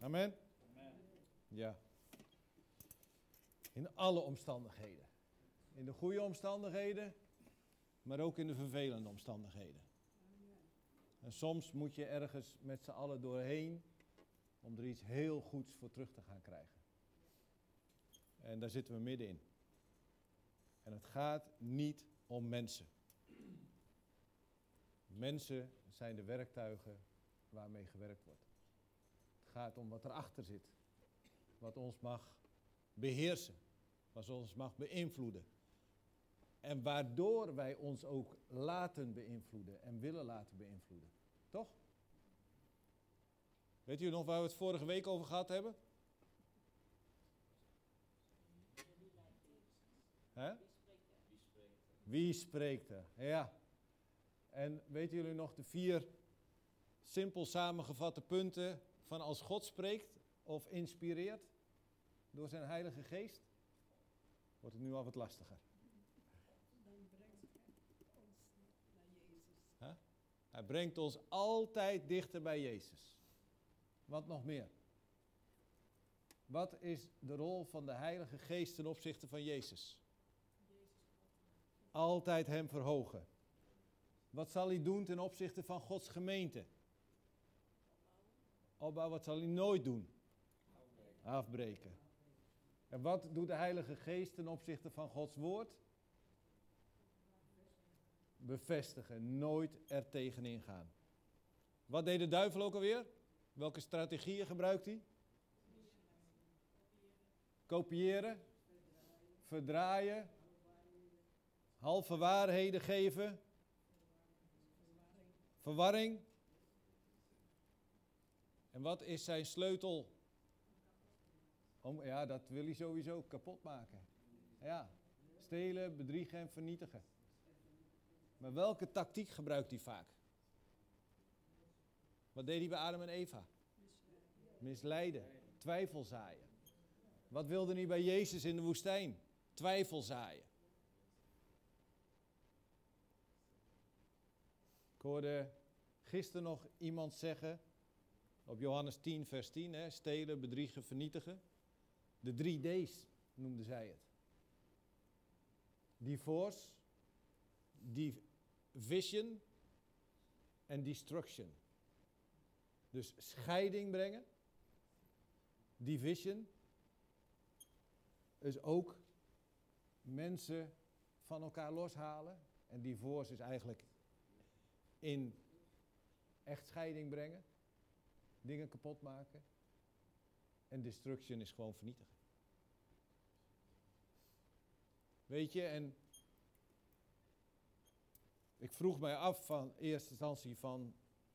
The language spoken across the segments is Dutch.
Amen? Ja. In alle omstandigheden. In de goede omstandigheden, maar ook in de vervelende omstandigheden. En soms moet je ergens met z'n allen doorheen om er iets heel goeds voor terug te gaan krijgen. En daar zitten we middenin. En het gaat niet om mensen. Mensen zijn de werktuigen waarmee gewerkt wordt. Het gaat om wat erachter zit. Wat ons mag beheersen. Wat ons mag beïnvloeden. En waardoor wij ons ook laten beïnvloeden en willen laten beïnvloeden. Toch? Weet u nog waar we het vorige week over gehad hebben? Hè? Wie spreekt er? Ja. En weten jullie nog de 4 simpel samengevatte punten van als God spreekt of inspireert door zijn Heilige Geest? Wordt het nu al wat lastiger. Dan brengt hij ons naar Jezus. Huh? Hij brengt ons altijd dichter bij Jezus. Wat nog meer? Wat is de rol van de Heilige Geest ten opzichte van Jezus? Altijd hem verhogen. Wat zal hij doen ten opzichte van Gods gemeente? Opbouwen. Wat zal hij nooit doen? Afbreken. En wat doet de Heilige Geest ten opzichte van Gods woord? Bevestigen. Nooit er tegenin gaan. Wat deed de duivel ook alweer? Welke strategieën gebruikt hij? Kopiëren. Verdraaien. Halve waarheden geven. Verwarring. En wat is zijn sleutel? Ja, dat wil hij sowieso kapot maken. Ja, stelen, bedriegen en vernietigen. Maar welke tactiek gebruikt hij vaak? Wat deed hij bij Adam en Eva? Misleiden, twijfel zaaien. Wat wilde hij bij Jezus in de woestijn? Twijfel zaaien. Ik hoorde gisteren nog iemand zeggen, op Johannes 10 vers 10, hè, stelen, bedriegen, vernietigen. De 3 D's noemde zij het. Divorce, division en destruction. Dus scheiding brengen. Division is ook mensen van elkaar loshalen. En divorce is eigenlijk in echtscheiding brengen. Dingen kapot maken. En destruction is gewoon vernietigen. Weet je, en ik vroeg mij af van eerste instantie van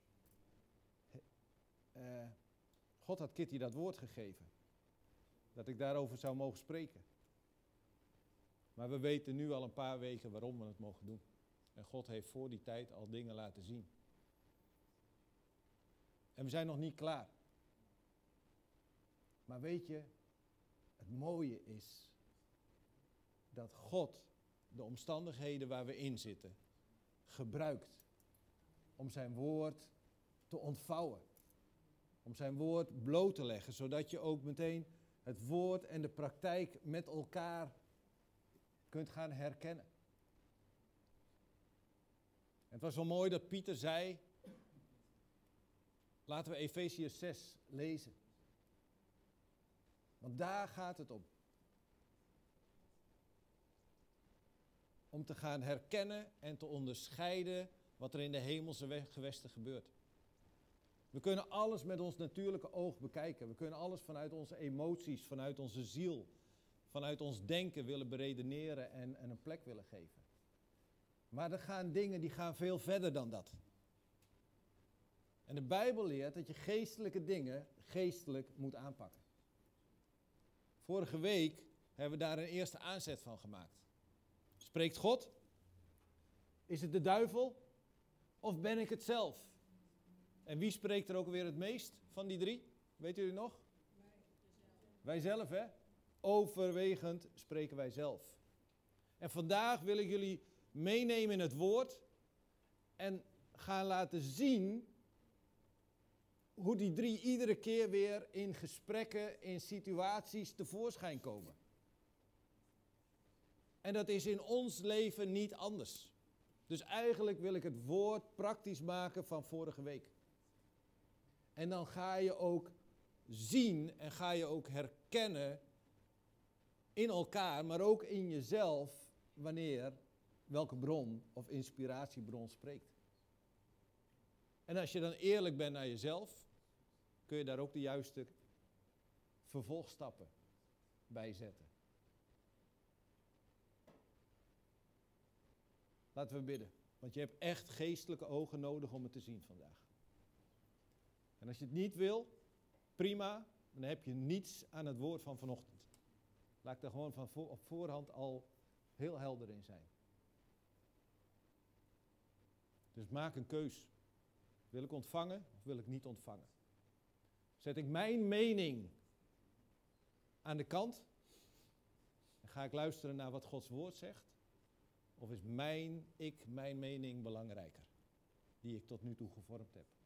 God had Kitty dat woord gegeven. Dat ik daarover zou mogen spreken. Maar we weten nu al een paar weken waarom we het mogen doen. En God heeft voor die tijd al dingen laten zien. En we zijn nog niet klaar. Maar weet je, het mooie is dat God de omstandigheden waar we in zitten gebruikt om zijn woord te ontvouwen. Om zijn woord bloot te leggen, zodat je ook meteen het woord en de praktijk met elkaar kunt gaan herkennen. Het was wel mooi dat Pieter zei, laten we Efesiërs 6 lezen. Want daar gaat het om. Om te gaan herkennen en te onderscheiden wat er in de hemelse gewesten gebeurt. We kunnen alles met ons natuurlijke oog bekijken. We kunnen alles vanuit onze emoties, vanuit onze ziel, vanuit ons denken willen beredeneren en een plek willen geven. Maar er gaan dingen die gaan veel verder dan dat. En de Bijbel leert dat je geestelijke dingen geestelijk moet aanpakken. Vorige week hebben we daar een eerste aanzet van gemaakt. Spreekt God? Is het de duivel? Of ben ik het zelf? En wie spreekt er ook weer het meest van die 3? Weet jullie nog? Wij zelf, hè? Overwegend spreken wij zelf. En vandaag wil ik jullie meenemen in het woord en gaan laten zien hoe die 3 iedere keer weer in gesprekken, in situaties tevoorschijn komen. En dat is in ons leven niet anders. Dus eigenlijk wil ik het woord praktisch maken van vorige week. En dan ga je ook zien en ga je ook herkennen in elkaar, maar ook in jezelf, wanneer welke bron of inspiratiebron spreekt. En als je dan eerlijk bent naar jezelf, kun je daar ook de juiste vervolgstappen bij zetten. Laten we bidden, want je hebt echt geestelijke ogen nodig om het te zien vandaag. En als je het niet wil, prima, dan heb je niets aan het woord van vanochtend. Laat ik daar gewoon op voorhand al heel helder in zijn. Dus maak een keus. Wil ik ontvangen of wil ik niet ontvangen? Zet ik mijn mening aan de kant en ga ik luisteren naar wat Gods woord zegt? Of is mijn mening belangrijker, die ik tot nu toe gevormd heb?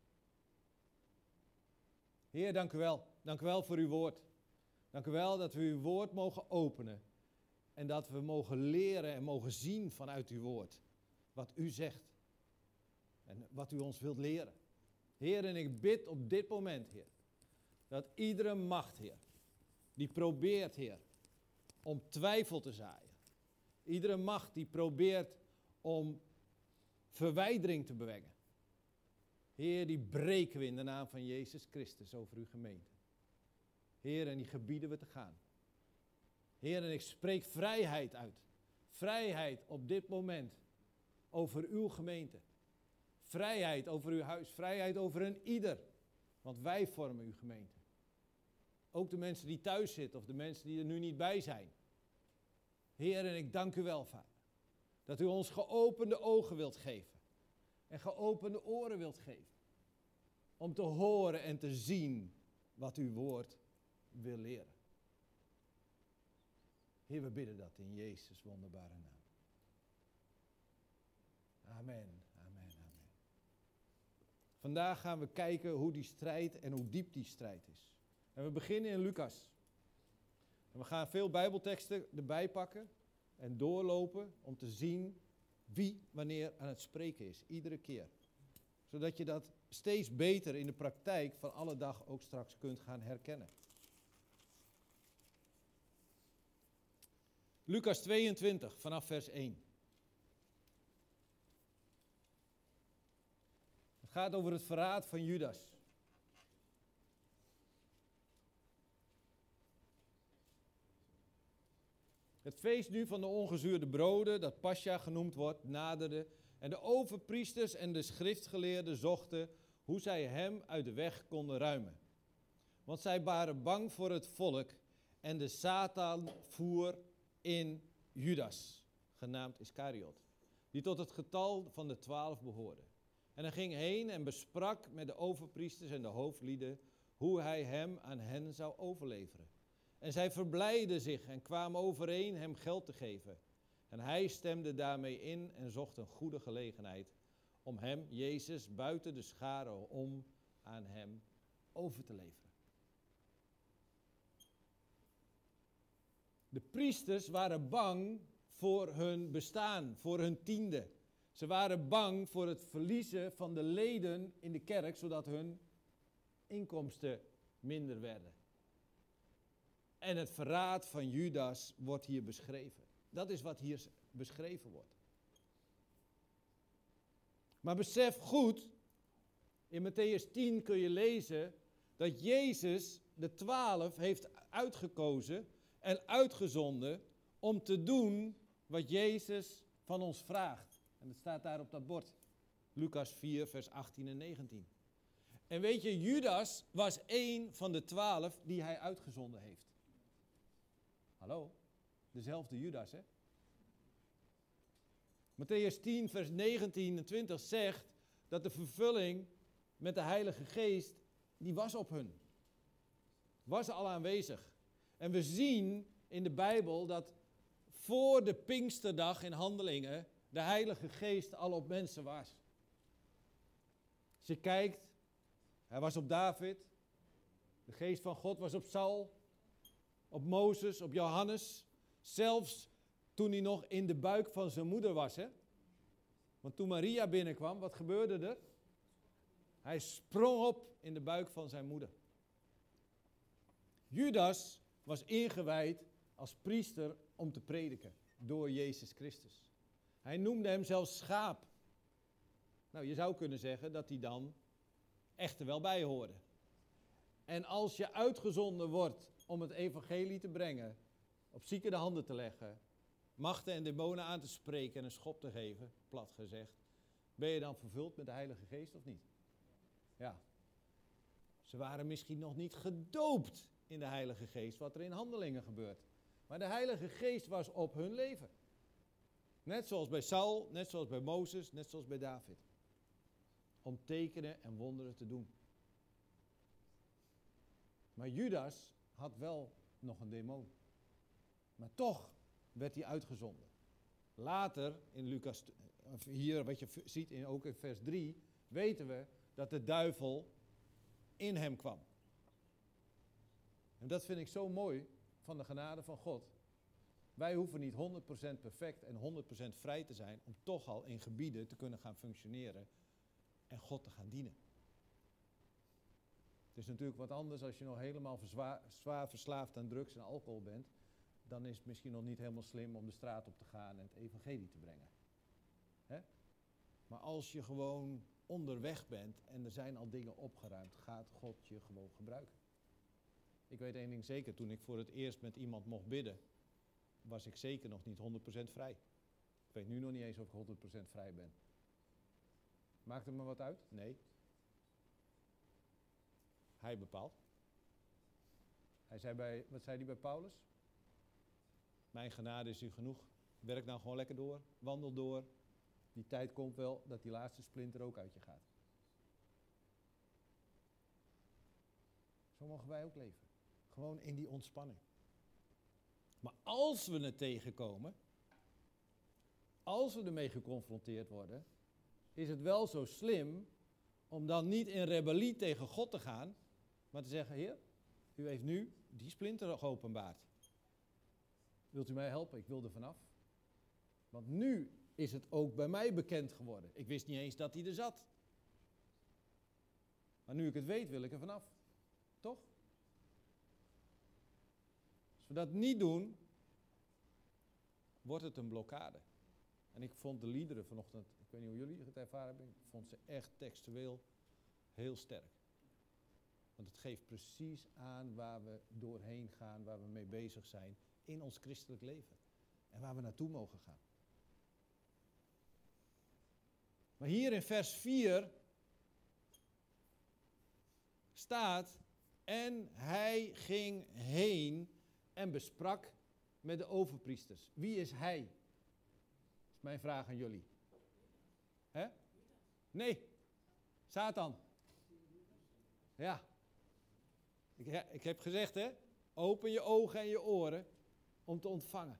Heer, dank u wel. Dank u wel voor uw woord. Dank u wel dat we uw woord mogen openen. En dat we mogen leren en mogen zien vanuit uw woord. Wat u zegt. En wat u ons wilt leren. Heer, en ik bid op dit moment, Heer. Dat iedere macht, Heer. Die probeert, Heer. Om twijfel te zaaien. Iedere macht die probeert om verwijdering te brengen. Heer, die breken we in de naam van Jezus Christus over uw gemeente. Heer, en die gebieden we te gaan. Heer, en ik spreek vrijheid uit. Vrijheid op dit moment over uw gemeente. Vrijheid over uw huis. Vrijheid over een ieder. Want wij vormen uw gemeente. Ook de mensen die thuis zitten of de mensen die er nu niet bij zijn. Heer, en ik dank u wel, Vader. Dat u ons geopende ogen wilt geven. En geopende oren wilt geven. Om te horen en te zien wat uw woord wil leren. Heer, we bidden dat in Jezus' wonderbare naam. Amen, amen, amen. Vandaag gaan we kijken hoe die strijd en hoe diep die strijd is. En we beginnen in Lucas. En we gaan veel Bijbelteksten erbij pakken en doorlopen om te zien wie wanneer aan het spreken is. Iedere keer. Zodat je dat steeds beter in de praktijk van alle dag ook straks kunt gaan herkennen. Lucas 22 vanaf vers 1. Het gaat over het verraad van Judas. Het feest nu van de ongezuurde broden, dat Pascha genoemd wordt, naderde. En de overpriesters en de schriftgeleerden zochten hoe zij hem uit de weg konden ruimen. Want zij waren bang voor het volk en de Satan voer in Judas, genaamd Iskariot, die tot het getal van de 12 behoorde. En hij ging heen en besprak met de overpriesters en de hoofdlieden hoe hij hem aan hen zou overleveren. En zij verblijden zich en kwamen overeen hem geld te geven. En hij stemde daarmee in en zocht een goede gelegenheid om hem, Jezus, buiten de scharen om aan hem over te leveren. De priesters waren bang voor hun bestaan, voor hun tiende. Ze waren bang voor het verliezen van de leden in de kerk, zodat hun inkomsten minder werden. En het verraad van Judas wordt hier beschreven. Dat is wat hier beschreven wordt. Maar besef goed, in Mattheüs 10 kun je lezen dat Jezus de 12 heeft uitgekozen en uitgezonden om te doen wat Jezus van ons vraagt. En dat staat daar op dat bord. Lucas 4, vers 18 en 19. En weet je, Judas was één van de 12 die hij uitgezonden heeft. Hallo? Dezelfde Judas, hè? Mattheüs 10, vers 19 en 20 zegt dat de vervulling met de Heilige Geest, die was op hun. Was al aanwezig. En we zien in de Bijbel dat voor de Pinksterdag in Handelingen de Heilige Geest al op mensen was. Als je kijkt Hij was op David. De geest van God was op Saul, op Mozes, op Johannes. Zelfs toen hij nog in de buik van zijn moeder was. Hè? Want toen Maria binnenkwam, wat gebeurde er? Hij sprong op in de buik van zijn moeder. Judas was ingewijd als priester om te prediken door Jezus Christus. Hij noemde hem zelfs schaap. Nou, je zou kunnen zeggen dat hij dan echt er wel bij hoorde. En als je uitgezonden wordt om het evangelie te brengen, op zieken de handen te leggen, machten en demonen aan te spreken en een schop te geven, plat gezegd, ben je dan vervuld met de Heilige Geest of niet? Ja. Ze waren misschien nog niet gedoopt in de Heilige Geest, wat er in Handelingen gebeurt. Maar de Heilige Geest was op hun leven. Net zoals bij Saul, net zoals bij Mozes, net zoals bij David. Om tekenen en wonderen te doen. Maar Judas had wel nog een demon. Maar toch werd hij uitgezonden. Later, in Lucas, hier wat je ziet ook in vers 3, weten we dat de duivel in hem kwam. En dat vind ik zo mooi van de genade van God. Wij hoeven niet 100% perfect en 100% vrij te zijn om toch al in gebieden te kunnen gaan functioneren en God te gaan dienen. Het is natuurlijk wat anders als je nog helemaal zwaar verslaafd aan drugs en alcohol bent. Dan is het misschien nog niet helemaal slim om de straat op te gaan en het evangelie te brengen. Hè? Maar als je gewoon onderweg bent en er zijn al dingen opgeruimd, gaat God je gewoon gebruiken. Ik weet één ding zeker, toen ik voor het eerst met iemand mocht bidden, was ik zeker nog niet 100% vrij. Ik weet nu nog niet eens of ik 100% vrij ben. Maakt het me wat uit? Nee. Hij bepaalt. Wat zei hij bij Paulus? Mijn genade is u genoeg. Werk nou gewoon lekker door. Wandel door. Die tijd komt wel dat die laatste splinter ook uit je gaat. Zo mogen wij ook leven. Gewoon in die ontspanning. Maar als we het tegenkomen, als we ermee geconfronteerd worden, is het wel zo slim om dan niet in rebellie tegen God te gaan, maar te zeggen, Heer, u heeft nu die splinter geopenbaard. Wilt u mij helpen? Ik wil er vanaf. Want nu is het ook bij mij bekend geworden. Ik wist niet eens dat hij er zat. Maar nu ik het weet, wil ik er vanaf. Toch? Als we dat niet doen, wordt het een blokkade. En ik vond de liederen vanochtend, ik weet niet hoe jullie het ervaren hebben, ik vond ze echt textueel heel sterk. Want het geeft precies aan waar we doorheen gaan, waar we mee bezig zijn in ons christelijk leven. En waar we naartoe mogen gaan. Maar hier in vers 4 staat, en hij ging heen en besprak met de overpriesters. Wie is hij? Dat is mijn vraag aan jullie. Hè? Nee, Satan. Ja. Ik heb gezegd, hè? Open je ogen en je oren om te ontvangen.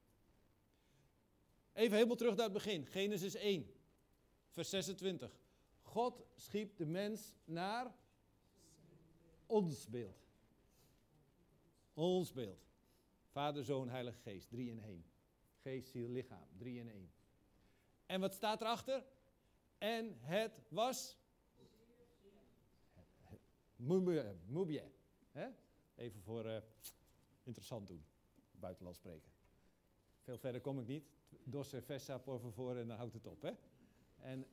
Even helemaal terug naar het begin. Genesis 1, vers 26. God schiep de mens naar ons beeld. Ons beeld. Vader, Zoon, Heilige Geest, 3 in 1. Geest, ziel, lichaam, 3 in 1. En wat staat erachter? En het was Mubie. Even voor interessant doen. Buitenlands spreken. Veel verder kom ik niet. Dos en vessa por voor en dan houdt het op. Hè? En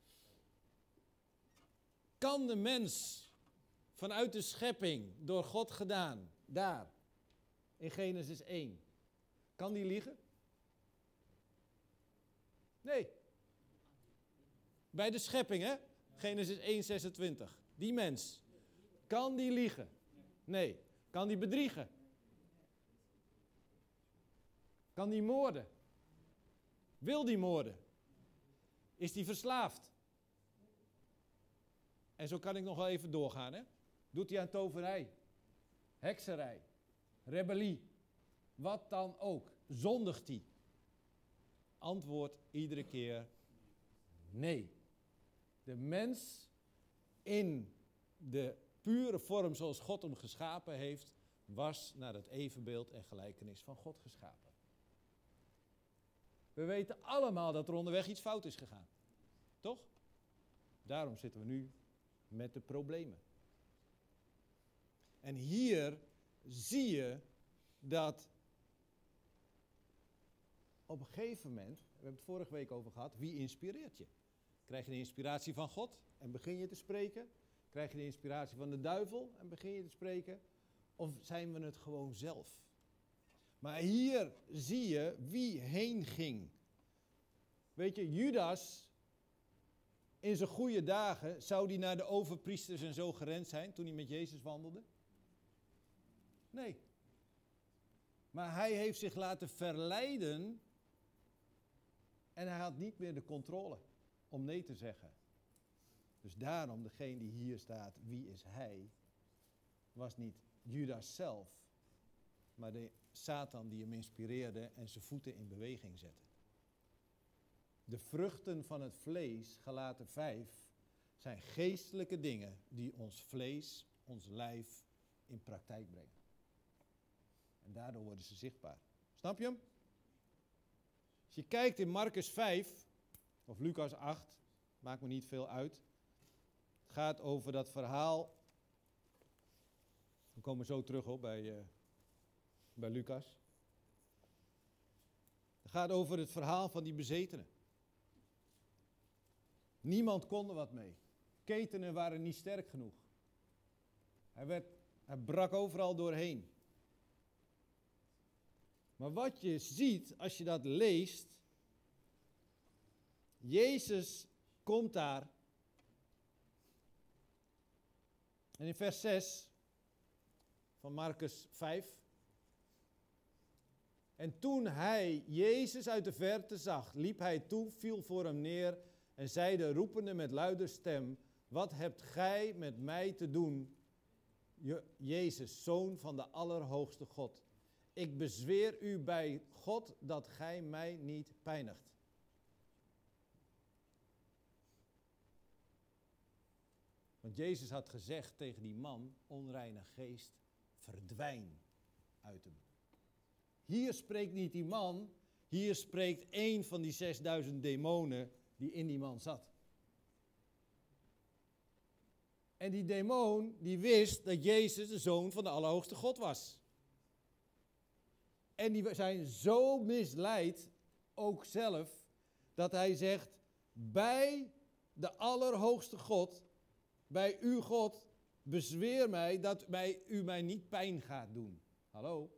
kan de mens vanuit de schepping door God gedaan, daar, in Genesis 1, kan die liegen? Nee. Bij de schepping, hè? Genesis 1, 26. Die mens. Kan die liegen? Nee. Kan die bedriegen? Kan die moorden? Wil die moorden? Is die verslaafd? En zo kan ik nog wel even doorgaan, hè? Doet hij aan toverij? Hekserij? Rebellie? Wat dan ook. Zondigt hij? Antwoord iedere keer nee. De mens in de pure vorm zoals God hem geschapen heeft, was naar het evenbeeld en gelijkenis van God geschapen. We weten allemaal dat er onderweg iets fout is gegaan. Toch? Daarom zitten we nu met de problemen. En hier zie je dat op een gegeven moment, we hebben het vorige week over gehad, wie inspireert je? Krijg je de inspiratie van God en begin je te spreken? Krijg je de inspiratie van de duivel en begin je te spreken? Of zijn we het gewoon zelf? Maar hier zie je wie heen ging. Weet je, Judas, in zijn goede dagen, zou hij naar de overpriesters en zo gerend zijn toen hij met Jezus wandelde? Nee. Maar hij heeft zich laten verleiden en hij had niet meer de controle om nee te zeggen. Dus daarom, degene die hier staat, wie is hij, was niet Judas zelf, maar de Satan die hem inspireerde en zijn voeten in beweging zette. De vruchten van het vlees, Galaten 5, zijn geestelijke dingen die ons vlees, ons lijf in praktijk brengen. En daardoor worden ze zichtbaar. Snap je hem? Als je kijkt in Marcus 5 of Lucas 8, maakt me niet veel uit. Het gaat over dat verhaal. We komen zo terug op bij Lucas. Het gaat over het verhaal van die bezetenen. Niemand kon er wat mee. Ketenen waren niet sterk genoeg. Hij brak overal doorheen. Maar wat je ziet als je dat leest, Jezus komt daar. En in vers 6 van Marcus 5. En toen hij Jezus uit de verte zag, liep hij toe, viel voor hem neer en zeide roepende met luide stem: wat hebt gij met mij te doen, Jezus, Zoon van de Allerhoogste God? Ik bezweer u bij God dat gij mij niet pijnigt. Want Jezus had gezegd tegen die man, onreine geest, verdwijn uit hem. Hier spreekt niet die man, hier spreekt één van die 6000 demonen die in die man zat. En die demon die wist dat Jezus de Zoon van de Allerhoogste God was. En die zijn zo misleid, ook zelf, dat hij zegt, bij de Allerhoogste God, bij uw God, bezweer mij dat u mij niet pijn gaat doen. Hallo?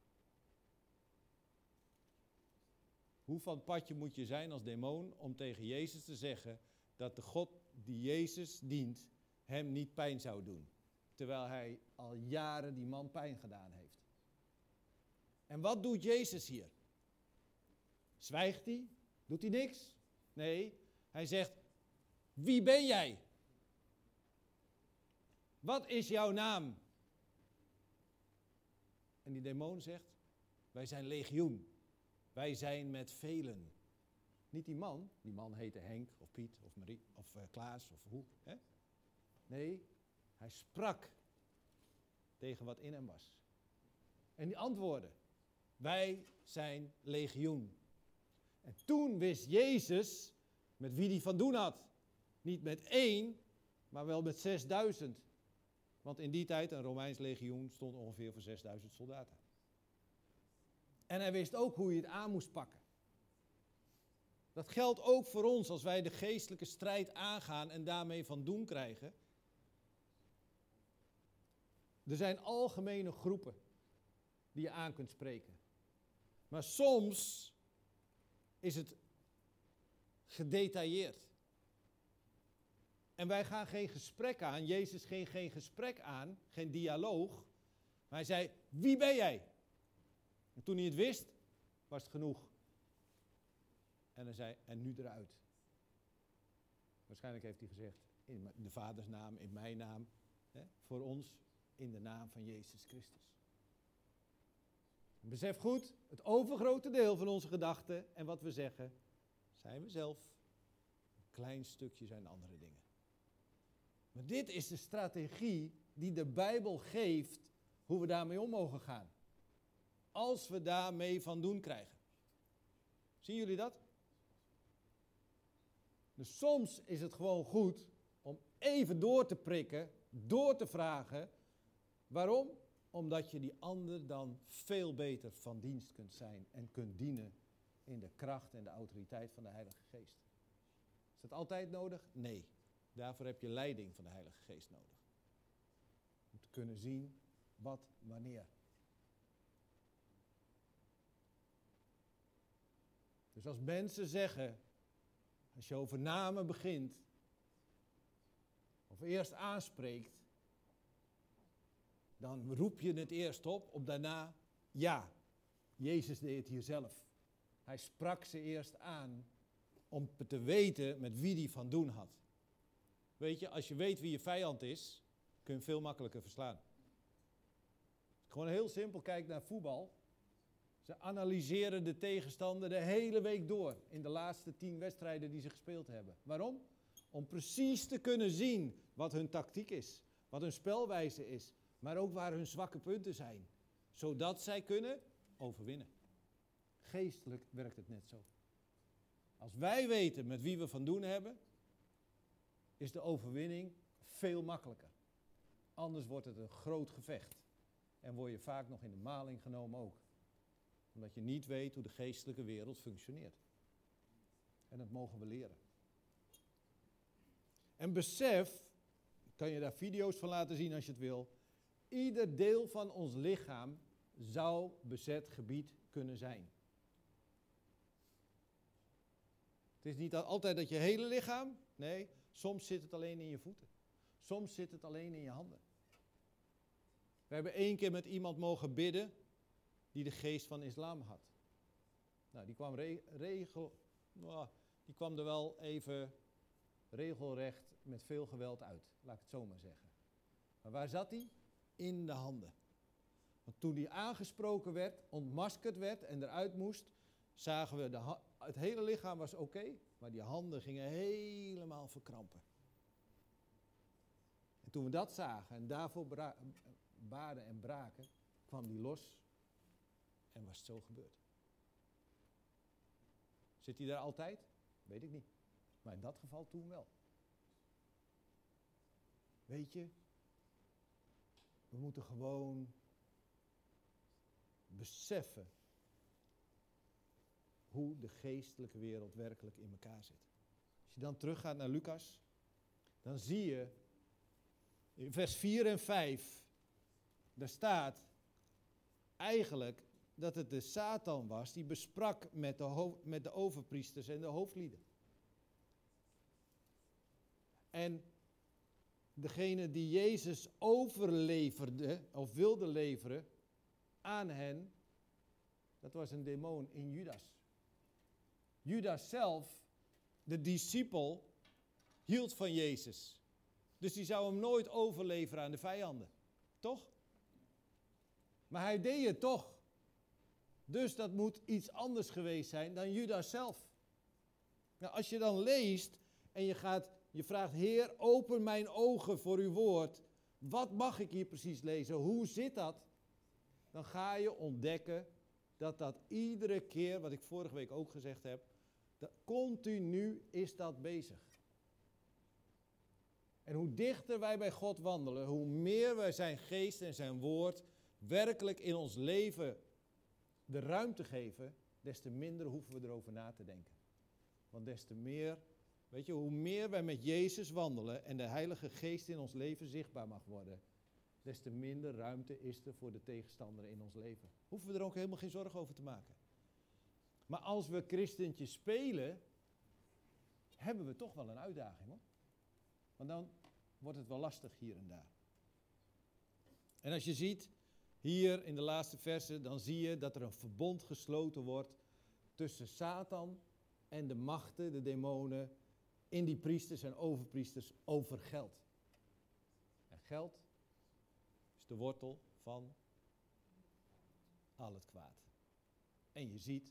Hoe van het padje moet je zijn als demon om tegen Jezus te zeggen dat de God die Jezus dient hem niet pijn zou doen. Terwijl hij al jaren die man pijn gedaan heeft. En wat doet Jezus hier? Zwijgt hij? Doet hij niks? Nee, hij zegt, wie ben jij? Wat is jouw naam? En die demon zegt, wij zijn legioen. Wij zijn met velen. Niet die man heette Henk of Piet of Marie of Klaas of hoe. Hè? Nee, hij sprak tegen wat in hem was. En die antwoordde, wij zijn legioen. En toen wist Jezus met wie hij van doen had. Niet met 1, maar wel met 6000. Want in die tijd, een Romeins legioen stond ongeveer voor 6000 soldaten. En hij wist ook hoe je het aan moest pakken. Dat geldt ook voor ons als wij de geestelijke strijd aangaan en daarmee van doen krijgen. Er zijn algemene groepen die je aan kunt spreken. Maar soms is het gedetailleerd. En wij gaan geen gesprek aan. Jezus ging geen gesprek aan, geen dialoog. Maar hij zei, wie ben jij? En toen hij het wist, was het genoeg. En hij zei, en nu eruit. Waarschijnlijk heeft hij gezegd, in de Vaders naam, in mijn naam. Hè, voor ons, in de naam van Jezus Christus. Besef goed, het overgrote deel van onze gedachten en wat we zeggen, zijn we zelf. Een klein stukje zijn andere dingen. Maar dit is de strategie die de Bijbel geeft hoe we daarmee om mogen gaan. Als we daarmee van doen krijgen. Zien jullie dat? Dus soms is het gewoon goed om even door te prikken, door te vragen. Waarom? Omdat je die ander dan veel beter van dienst kunt zijn en kunt dienen in de kracht en de autoriteit van de Heilige Geest. Is dat altijd nodig? Nee. Daarvoor heb je leiding van de Heilige Geest nodig. Om te kunnen zien wat, wanneer. Dus als mensen zeggen, als je over namen begint, of eerst aanspreekt, dan roep je het eerst op daarna, ja, Jezus deed het hier zelf. Hij sprak ze eerst aan om te weten met wie die van doen had. Weet je, als je weet wie je vijand is, kun je hem veel makkelijker verslaan. Gewoon heel simpel, kijk naar voetbal. Ze analyseren de tegenstander de hele week door in de laatste 10 wedstrijden die ze gespeeld hebben. Waarom? Om precies te kunnen zien wat hun tactiek is, wat hun spelwijze is, maar ook waar hun zwakke punten zijn. Zodat zij kunnen overwinnen. Geestelijk werkt het net zo. Als wij weten met wie we van doen hebben, is de overwinning veel makkelijker. Anders wordt het een groot gevecht. En word je vaak nog in de maling genomen ook. Omdat je niet weet hoe de geestelijke wereld functioneert. En dat mogen we leren. En besef, kan je daar video's van laten zien als je het wil. Ieder deel van ons lichaam zou bezet gebied kunnen zijn. Het is niet altijd dat je hele lichaam, nee, soms zit het alleen in je voeten. Soms zit het alleen in je handen. We hebben 1 keer met iemand mogen bidden die de geest van islam had. Nou, die kwam er wel even regelrecht met veel geweld uit, laat ik het zo maar zeggen. Maar waar zat hij? In de handen. Want toen hij aangesproken werd, ontmaskerd werd en eruit moest, zagen we, het hele lichaam was oké, maar die handen gingen helemaal verkrampen. En toen we dat zagen en daarvoor baden en braken, kwam die los en was het zo gebeurd. Zit hij daar altijd? Weet ik niet. Maar in dat geval toen wel. Weet je, we moeten gewoon beseffen hoe de geestelijke wereld werkelijk in elkaar zit. Als je dan teruggaat naar Lucas, dan zie je in vers 4 en 5, daar staat eigenlijk dat het de Satan was die besprak met de overpriesters en de hoofdlieden. En degene die Jezus overleverde, of wilde leveren, aan hen, dat was een demon in Judas. Judas zelf, de discipel, hield van Jezus. Dus die zou hem nooit overleveren aan de vijanden. Toch? Maar hij deed het toch. Dus dat moet iets anders geweest zijn dan Judas zelf. Nou, als je dan leest en je vraagt, Heer, open mijn ogen voor uw woord. Wat mag ik hier precies lezen? Hoe zit dat? Dan ga je ontdekken dat iedere keer, wat ik vorige week ook gezegd heb, continu is dat bezig. En hoe dichter wij bij God wandelen, hoe meer wij zijn geest en zijn woord werkelijk in ons leven de ruimte geven, des te minder hoeven we erover na te denken. Want des te meer, weet je, hoe meer wij met Jezus wandelen en de Heilige Geest in ons leven zichtbaar mag worden, des te minder ruimte is er voor de tegenstander in ons leven. Hoeven we er ook helemaal geen zorgen over te maken. Maar als we christentjes spelen, hebben we toch wel een uitdaging, hoor. Want dan wordt het wel lastig hier en daar. En als je ziet, hier in de laatste versen, dan zie je dat er een verbond gesloten wordt tussen Satan en de machten, de demonen, in die priesters en overpriesters over geld. En geld is de wortel van al het kwaad. En je ziet,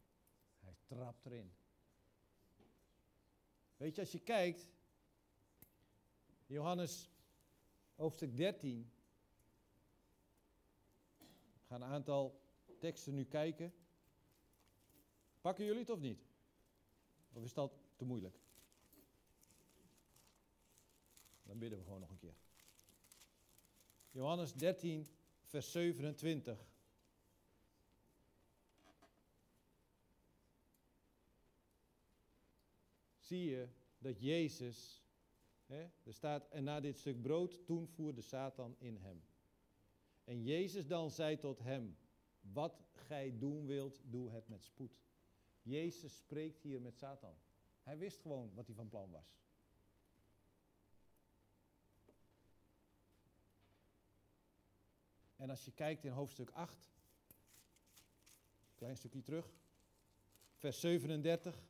hij trapt erin. Weet je, als je kijkt, Johannes hoofdstuk 13. We gaan een aantal teksten nu kijken. Pakken jullie het of niet? Of is dat te moeilijk? Dan bidden we gewoon nog een keer. Johannes 13, vers 27. Zie je dat Jezus, er staat, en na dit stuk brood, toen voerde Satan in hem. En Jezus dan zei tot hem, wat gij doen wilt, doe het met spoed. Jezus spreekt hier met Satan. Hij wist gewoon wat hij van plan was. En als je kijkt in hoofdstuk 8, een klein stukje terug, vers 37.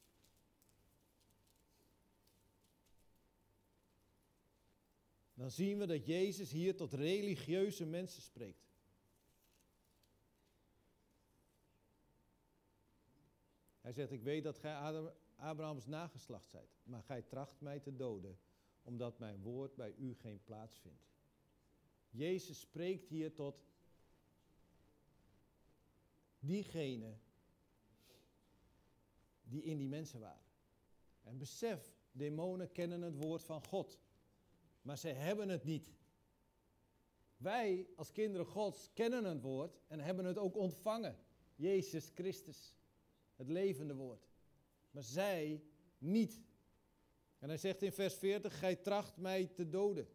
Dan zien we dat Jezus hier tot religieuze mensen spreekt. Hij zegt, ik weet dat gij Abrahams nageslacht zijt, maar gij tracht mij te doden, omdat mijn woord bij u geen plaats vindt. Jezus spreekt hier tot diegenen die in die mensen waren. En besef, demonen kennen het woord van God, maar zij hebben het niet. Wij als kinderen Gods kennen het woord en hebben het ook ontvangen. Jezus Christus, het levende woord. Maar zij niet. En hij zegt in vers 40, gij tracht mij te doden.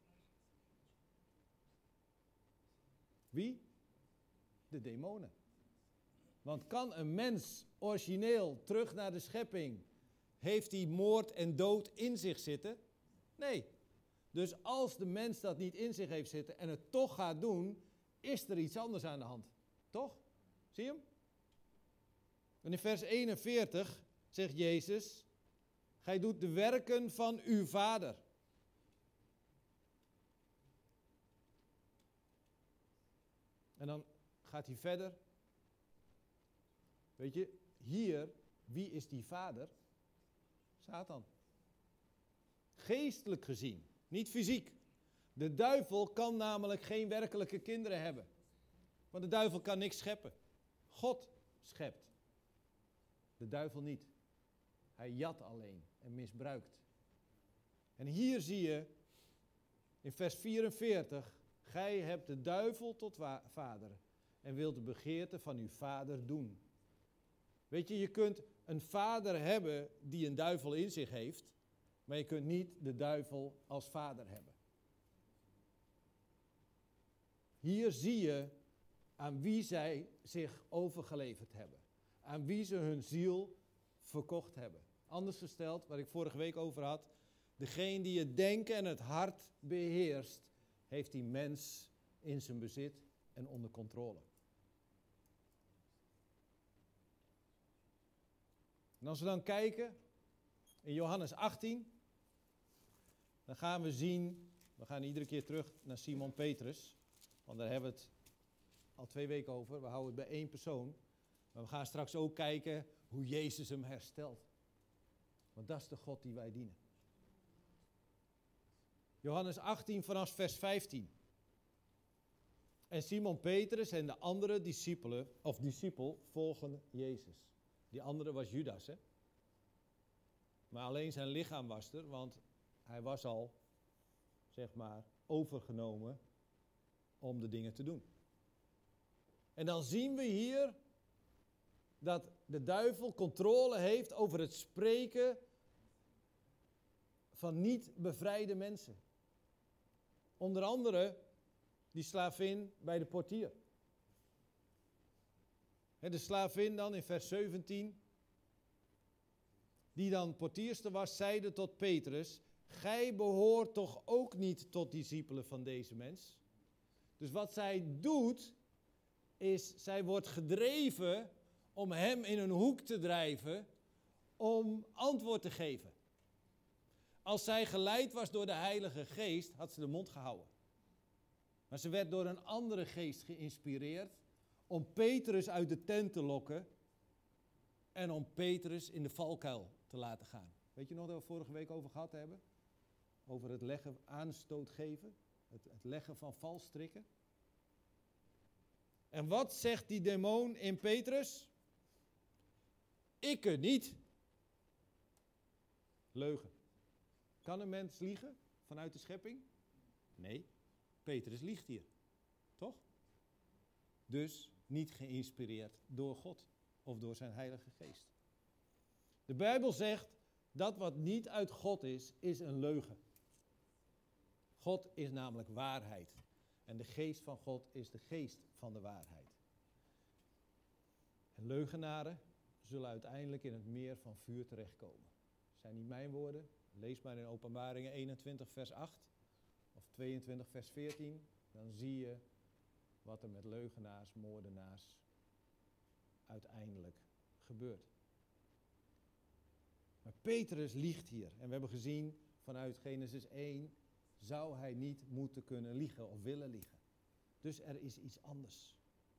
Wie? De demonen. Want kan een mens origineel terug naar de schepping, heeft hij moord en dood in zich zitten? Nee. Dus als de mens dat niet in zich heeft zitten en het toch gaat doen, is er iets anders aan de hand. Toch? Zie je hem? En in vers 41 zegt Jezus, gij doet de werken van uw vader. En dan gaat hij verder. Weet je, hier, wie is die vader? Satan. Geestelijk gezien, niet fysiek. De duivel kan namelijk geen werkelijke kinderen hebben. Want de duivel kan niks scheppen. God schept. De duivel niet. Hij jat alleen en misbruikt. En hier zie je in vers 44, gij hebt de duivel tot vader en wilt de begeerte van uw vader doen. Weet je, je kunt een vader hebben die een duivel in zich heeft, maar je kunt niet de duivel als vader hebben. Hier zie je aan wie zij zich overgeleverd hebben. Aan wie ze hun ziel verkocht hebben. Anders gesteld, waar ik vorige week over had, degene die het denken en het hart beheerst, heeft die mens in zijn bezit en onder controle. En als we dan kijken in Johannes 18, dan gaan we zien, we gaan iedere keer terug naar Simon Petrus, want daar hebben we het al 2 weken over, we houden het bij 1 persoon, maar we gaan straks ook kijken hoe Jezus hem herstelt. Want dat is de God die wij dienen. Johannes 18 vanaf vers 15. En Simon Petrus en de andere discipel volgen Jezus. Die andere was Judas, hè? Maar alleen zijn lichaam was er, want hij was al, zeg maar, overgenomen om de dingen te doen. En dan zien we hier dat de duivel controle heeft over het spreken van niet bevrijde mensen. Onder andere die slavin bij de portier. De slavin dan in vers 17, die dan portierster was, zeide tot Petrus, gij behoort toch ook niet tot discipelen van deze mens? Dus wat zij doet, is zij wordt gedreven om hem in een hoek te drijven, om antwoord te geven. Als zij geleid was door de Heilige Geest, had ze de mond gehouden. Maar ze werd door een andere geest geïnspireerd om Petrus uit de tent te lokken en om Petrus in de valkuil te laten gaan. Weet je nog dat we vorige week over gehad hebben? over het leggen, aanstoot geven, het leggen van valstrikken. En wat zegt die demon in Petrus? Ik niet. Leugen. Kan een mens liegen vanuit de schepping? Nee, Petrus liegt hier. Toch? Dus niet geïnspireerd door God of door zijn Heilige Geest. De Bijbel zegt dat wat niet uit God is een leugen. God is namelijk waarheid. En de geest van God is de geest van de waarheid. En leugenaren zullen uiteindelijk in het meer van vuur terechtkomen. Dat zijn niet mijn woorden. Lees maar in Openbaringen 21 vers 8 of 22 vers 14. Dan zie je wat er met leugenaars, moordenaars uiteindelijk gebeurt. Maar Petrus liegt hier. En we hebben gezien vanuit Genesis 1, zou hij niet moeten kunnen liegen of willen liegen. Dus er is iets anders.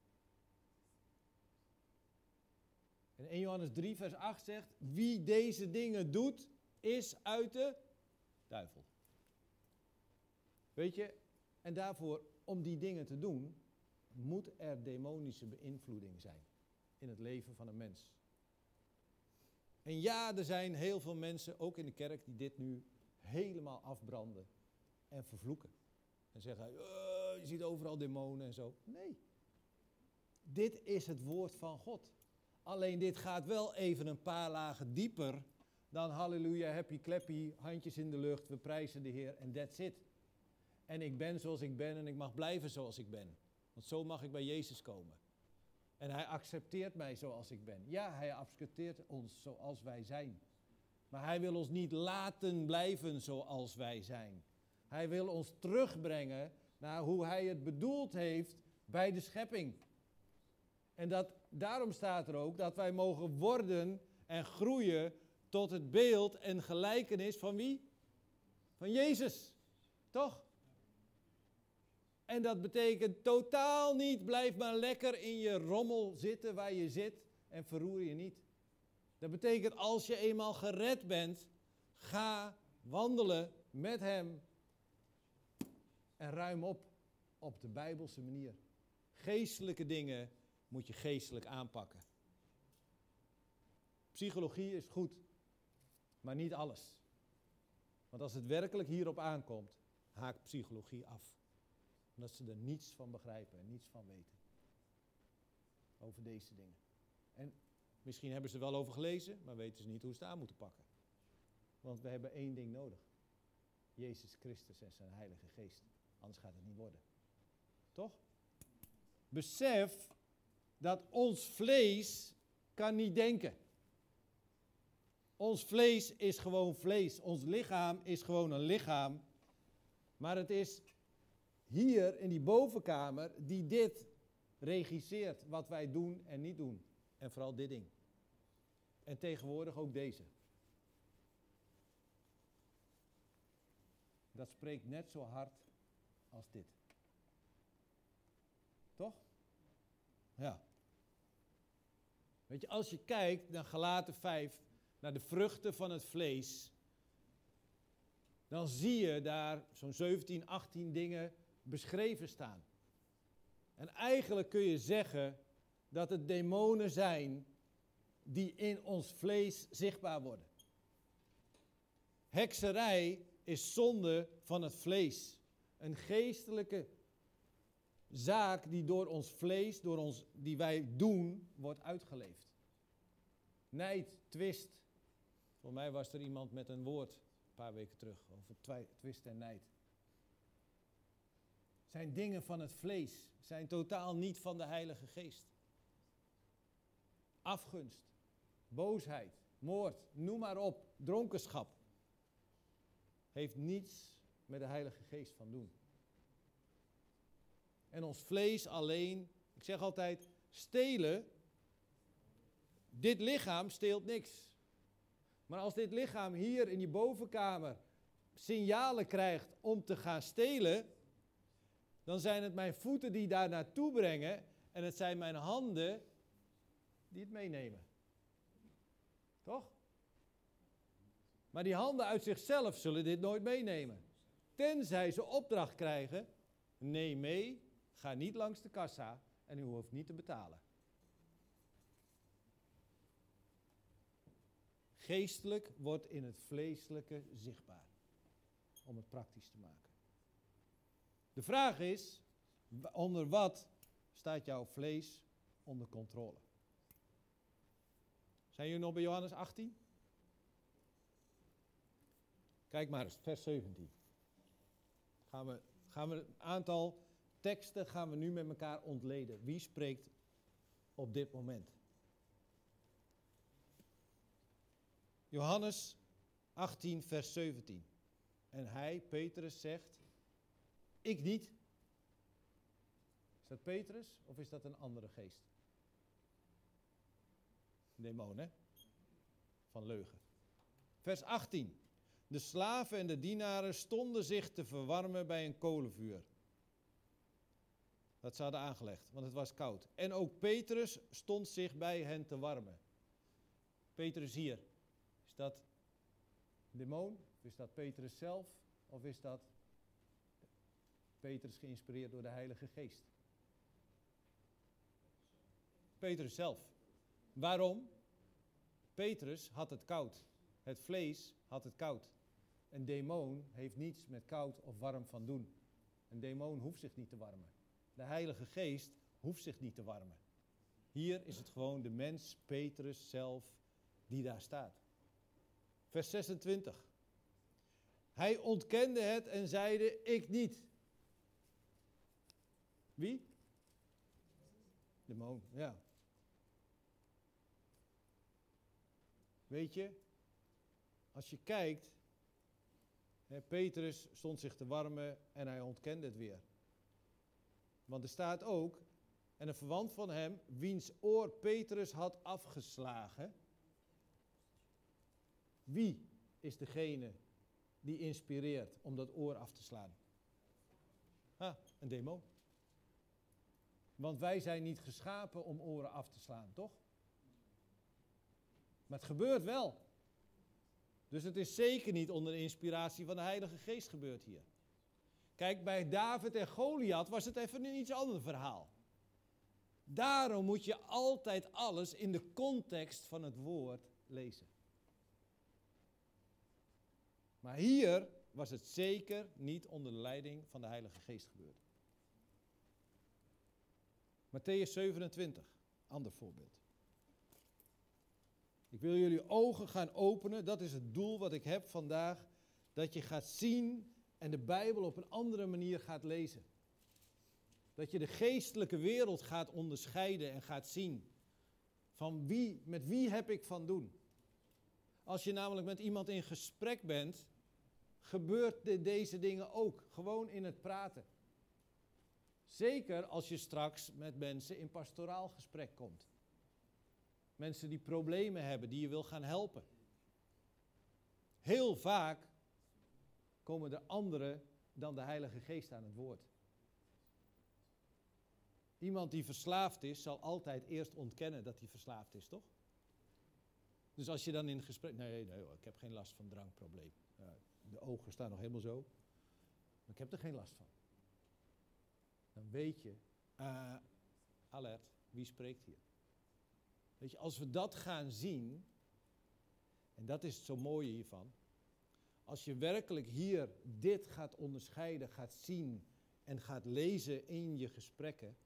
En 1 Johannes 3 vers 8 zegt, wie deze dingen doet, is uit de duivel. Weet je, en daarvoor, om die dingen te doen, moet er demonische beïnvloeding zijn in het leven van een mens. En ja, er zijn heel veel mensen, ook in de kerk, die dit nu helemaal afbranden en vervloeken. En zeggen, je ziet overal demonen en zo. Nee. Dit is het woord van God. Alleen dit gaat wel even een paar lagen dieper dan halleluja, happy clappy, handjes in de lucht, we prijzen de Heer en that's it. En ik ben zoals ik ben en ik mag blijven zoals ik ben. Want zo mag ik bij Jezus komen. En hij accepteert mij zoals ik ben. Ja, hij accepteert ons zoals wij zijn. Maar hij wil ons niet laten blijven zoals wij zijn. Hij wil ons terugbrengen naar hoe hij het bedoeld heeft bij de schepping. En daarom staat er ook dat wij mogen worden en groeien tot het beeld en gelijkenis van wie? Van Jezus. Toch? En dat betekent totaal niet, blijf maar lekker in je rommel zitten waar je zit en verroer je niet. Dat betekent als je eenmaal gered bent, ga wandelen met hem en ruim op de Bijbelse manier. Geestelijke dingen moet je geestelijk aanpakken. Psychologie is goed, maar niet alles. Want als het werkelijk hierop aankomt, haakt psychologie af. Omdat ze er niets van begrijpen en niets van weten. Over deze dingen. En misschien hebben ze er wel over gelezen, maar weten ze niet hoe ze het aan moeten pakken. Want we hebben één ding nodig. Jezus Christus en zijn Heilige Geest. Anders gaat het niet worden. Toch? Besef dat ons vlees kan niet denken. Ons vlees is gewoon vlees. Ons lichaam is gewoon een lichaam. Maar het is hier in die bovenkamer die dit regisseert wat wij doen en niet doen. En vooral dit ding. En tegenwoordig ook deze. Dat spreekt net zo hard als dit. Toch? Ja. Weet je, als je kijkt naar Galaten 5, naar de vruchten van het vlees, dan zie je daar zo'n 17, 18 dingen beschreven staan. En eigenlijk kun je zeggen dat het demonen zijn die in ons vlees zichtbaar worden. Hekserij is zonde van het vlees. Een geestelijke zaak die door ons vlees, die wij doen, wordt uitgeleefd. Nijd, twist. Voor mij was er iemand met een woord een paar weken terug over twist en nijd. Zijn dingen van het vlees, zijn totaal niet van de Heilige Geest. Afgunst, boosheid, moord, noem maar op, dronkenschap. Heeft niets met de Heilige Geest van doen. En ons vlees alleen, ik zeg altijd, stelen, dit lichaam steelt niks. Maar als dit lichaam hier in die bovenkamer signalen krijgt om te gaan stelen, dan zijn het mijn voeten die daar naartoe brengen en het zijn mijn handen die het meenemen. Toch? Maar die handen uit zichzelf zullen dit nooit meenemen. tenzij ze opdracht krijgen, neem mee, ga niet langs de kassa en u hoeft niet te betalen. Geestelijk wordt in het vleeselijke zichtbaar, om het praktisch te maken. De vraag is, onder wat staat jouw vlees onder controle? Zijn jullie nog bij Johannes 18? Kijk maar eens, vers 17. Gaan we een aantal teksten gaan we nu met elkaar ontleden. Wie spreekt op dit moment? Johannes 18, vers 17. En hij, Petrus, zegt, ik niet. Is dat Petrus of is dat een andere geest? Demon, hè? Van leugen. Vers 18. De slaven en de dienaren stonden zich te verwarmen bij een kolenvuur. Dat ze hadden aangelegd, want het was koud. En ook Petrus stond zich bij hen te warmen. Petrus hier. Is dat demon? Of is dat Petrus zelf? Of is dat Petrus geïnspireerd door de Heilige Geest? Petrus zelf. Waarom? Petrus had het koud. Het vlees had het koud. Een demon heeft niets met koud of warm van doen. Een demon hoeft zich niet te warmen. De Heilige Geest hoeft zich niet te warmen. Hier is het gewoon de mens, Petrus zelf, die daar staat. Vers 26. Hij ontkende het en zeide, ik niet. Wie? Demon, ja. Weet je, als je kijkt, Petrus stond zich te warmen en hij ontkende het weer. Want er staat ook, en een verwant van hem, wiens oor Petrus had afgeslagen. Wie is degene die inspireert om dat oor af te slaan? Een demon. Want wij zijn niet geschapen om oren af te slaan, toch? Maar het gebeurt wel. Dus het is zeker niet onder de inspiratie van de Heilige Geest gebeurd hier. Kijk, bij David en Goliath was het even een iets ander verhaal. Daarom moet je altijd alles in de context van het woord lezen. Maar hier was het zeker niet onder de leiding van de Heilige Geest gebeurd. Mattheüs 27, ander voorbeeld. Ik wil jullie ogen gaan openen, dat is het doel wat ik heb vandaag. Dat je gaat zien en de Bijbel op een andere manier gaat lezen. Dat je de geestelijke wereld gaat onderscheiden en gaat zien. Van met wie heb ik van doen? Als je namelijk met iemand in gesprek bent, gebeurt deze dingen ook. Gewoon in het praten. Zeker als je straks met mensen in pastoraal gesprek komt. Mensen die problemen hebben, die je wil gaan helpen. Heel vaak komen er anderen dan de Heilige Geest aan het woord. Iemand die verslaafd is, zal altijd eerst ontkennen dat hij verslaafd is, toch? Dus als je dan in gesprek... Nee hoor, ik heb geen last van drankprobleem. De ogen staan nog helemaal zo. Maar ik heb er geen last van. Dan weet je, alert, wie spreekt hier? Weet je, als we dat gaan zien, en dat is het zo mooie hiervan, als je werkelijk hier dit gaat onderscheiden, gaat zien en gaat lezen in je gesprekken,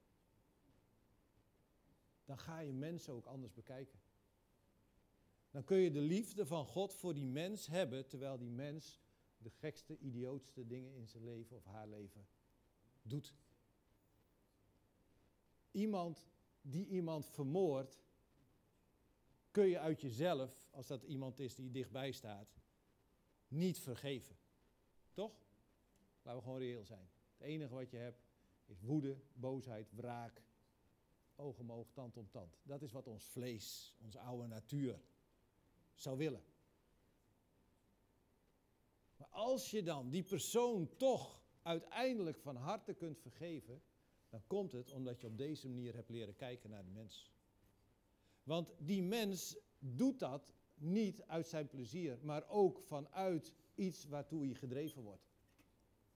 dan ga je mensen ook anders bekijken. Dan kun je de liefde van God voor die mens hebben, terwijl die mens de gekste, idiootste dingen in zijn leven of haar leven doet. Iemand die iemand vermoordt, kun je uit jezelf, als dat iemand is die dichtbij staat, niet vergeven. Toch? Laten we gewoon reëel zijn. Het enige wat je hebt is woede, boosheid, wraak, oog om oog, tand om tand. Dat is wat ons vlees, onze oude natuur, zou willen. Maar als je dan die persoon toch uiteindelijk van harte kunt vergeven, dan komt het omdat je op deze manier hebt leren kijken naar de mens. Want die mens doet dat niet uit zijn plezier, maar ook vanuit iets waartoe hij gedreven wordt.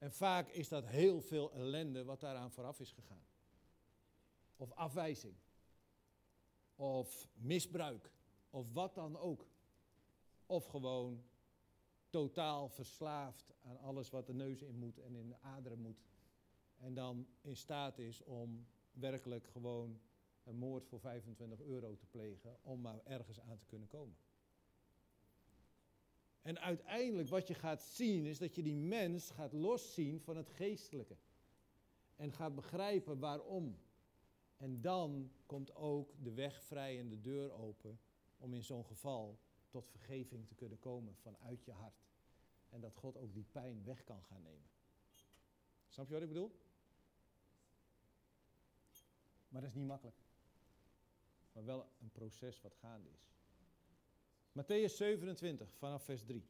En vaak is dat heel veel ellende wat daaraan vooraf is gegaan. Of afwijzing. Of misbruik. Of wat dan ook. Of gewoon totaal verslaafd aan alles wat de neus in moet en in de aderen moet. En dan in staat is om werkelijk gewoon een moord voor €25 te plegen om maar ergens aan te kunnen komen. En uiteindelijk wat je gaat zien is dat je die mens gaat loszien van het geestelijke. En gaat begrijpen waarom. En dan komt ook de weg vrij en de deur open om in zo'n geval tot vergeving te kunnen komen vanuit je hart. En dat God ook die pijn weg kan gaan nemen. Snap je wat ik bedoel? Maar dat is niet makkelijk. Maar wel een proces wat gaande is. Mattheüs 27 vanaf vers 3.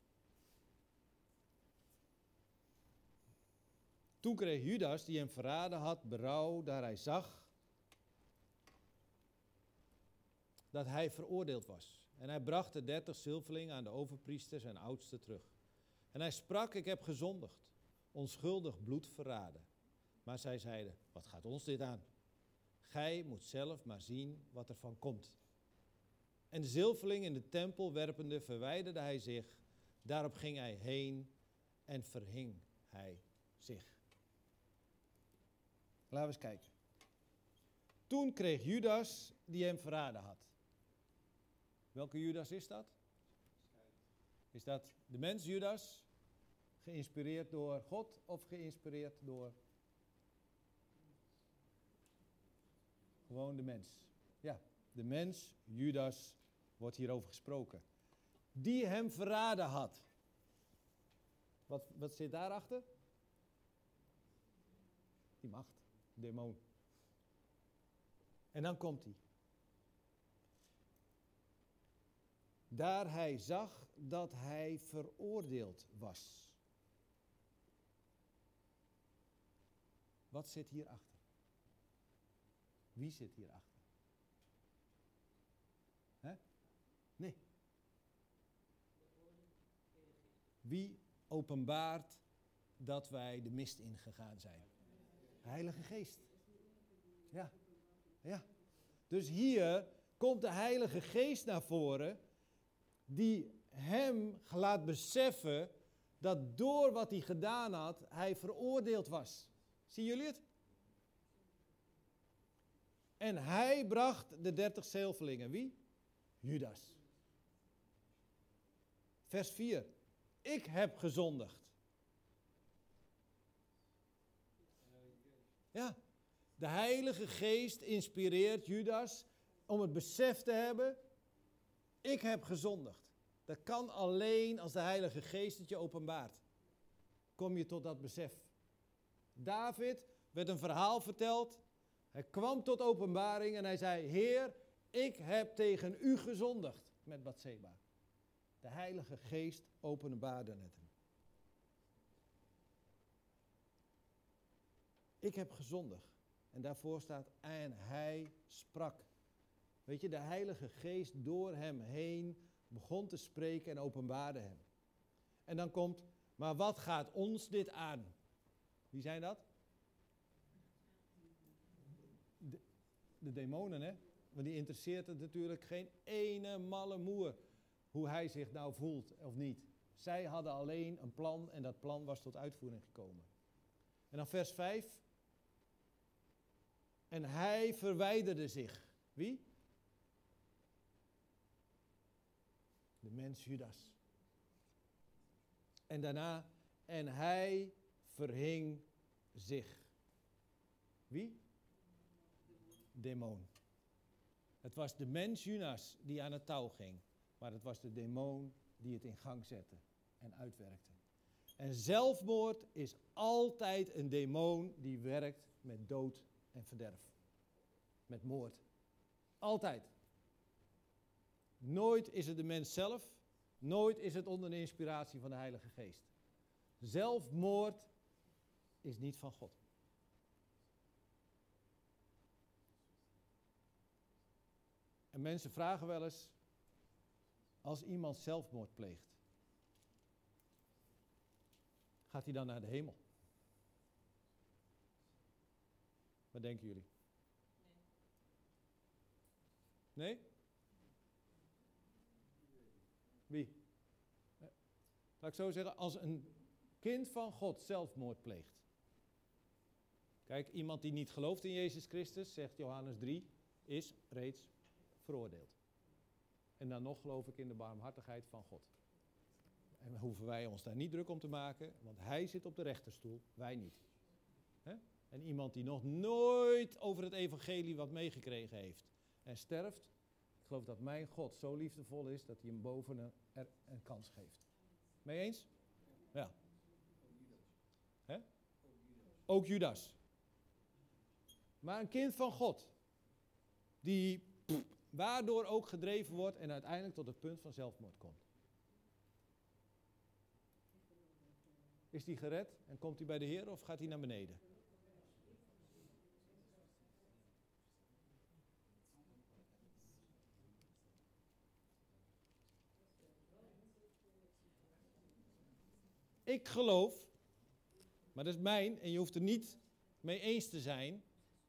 Toen kreeg Judas, die hem verraden had, berouw, daar hij zag dat hij veroordeeld was. En hij bracht de 30 zilverlingen aan de overpriesters en oudsten terug. En hij sprak, ik heb gezondigd, onschuldig bloed verraden. Maar zij zeiden, wat gaat ons dit aan? Gij moet zelf maar zien wat er van komt. En de zilverling in de tempel werpende verwijderde hij zich. Daarop ging hij heen en verhing hij zich. Laten we eens kijken. Toen kreeg Judas, die hem verraden had. Welke Judas is dat? Is dat de mens Judas, geïnspireerd door God of geïnspireerd door gewoon de mens? Ja, de mens Judas wordt hierover gesproken. Die hem verraden had. Wat zit daarachter? Die macht, demon. En dan komt hij. Daar hij zag dat hij veroordeeld was. Wat zit hierachter? Wie zit hierachter? Nee. Wie openbaart dat wij de mist ingegaan zijn? Heilige Geest. Ja. Ja. Dus hier komt de Heilige Geest naar voren, die hem laat beseffen dat door wat hij gedaan had, hij veroordeeld was. Zien jullie het? En hij bracht de 30 zilverlingen. Wie? Judas. Vers 4. Ik heb gezondigd. Ja. De Heilige Geest inspireert Judas om het besef te hebben. Ik heb gezondigd. Dat kan alleen als de Heilige Geest het je openbaart. Kom je tot dat besef. David werd een verhaal verteld. Hij kwam tot openbaring en hij zei, Heer, ik heb tegen u gezondigd met Batseba. De Heilige Geest openbaarde het hem. Ik heb gezondigd. En daarvoor staat, en hij sprak. Weet je, de Heilige Geest door hem heen begon te spreken en openbaarde hem. En dan komt, maar wat gaat ons dit aan? Wie zijn dat? De demonen, hè? Want die interesseert het natuurlijk geen ene malle moer hoe hij zich nou voelt of niet. Zij hadden alleen een plan en dat plan was tot uitvoering gekomen. En dan vers 5. En hij verwijderde zich. Wie? De mens Judas. En daarna, en hij verhing zich. Wie? Demon. Het was de mens Judas die aan het touw ging, maar het was de demon die het in gang zette en uitwerkte. En zelfmoord is altijd een demon die werkt met dood en verderf. Met moord. Altijd. Nooit is het de mens zelf, nooit is het onder de inspiratie van de Heilige Geest. Zelfmoord is niet van God. En mensen vragen wel eens, als iemand zelfmoord pleegt, Gaat hij dan naar de hemel? Wat denken jullie? Nee? Wie? Laat ik zo zeggen, als een kind van God zelfmoord pleegt. Kijk, iemand die niet gelooft in Jezus Christus, zegt Johannes 3, is reeds veroordeeld. En dan nog geloof ik in de barmhartigheid van God. En dan hoeven wij ons daar niet druk om te maken, want hij zit op de rechterstoel, wij niet. Hè? En iemand die nog nooit over het evangelie wat meegekregen heeft en sterft, ik geloof dat mijn God zo liefdevol is dat hij hem boven een kans geeft. Mee eens? Ja. Hè? Ook Judas. Maar een kind van God, die waardoor ook gedreven wordt en uiteindelijk tot het punt van zelfmoord komt. Is die gered en komt hij bij de Heer of gaat hij naar beneden? Ik geloof, maar dat is mijn en je hoeft er niet mee eens te zijn.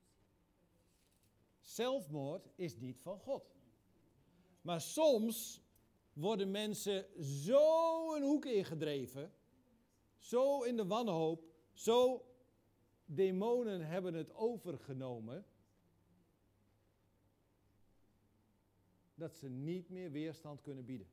Zelfmoord is niet van God. Maar soms worden mensen zo een hoek ingedreven, zo in de wanhoop, zo demonen hebben het overgenomen, dat ze niet meer weerstand kunnen bieden.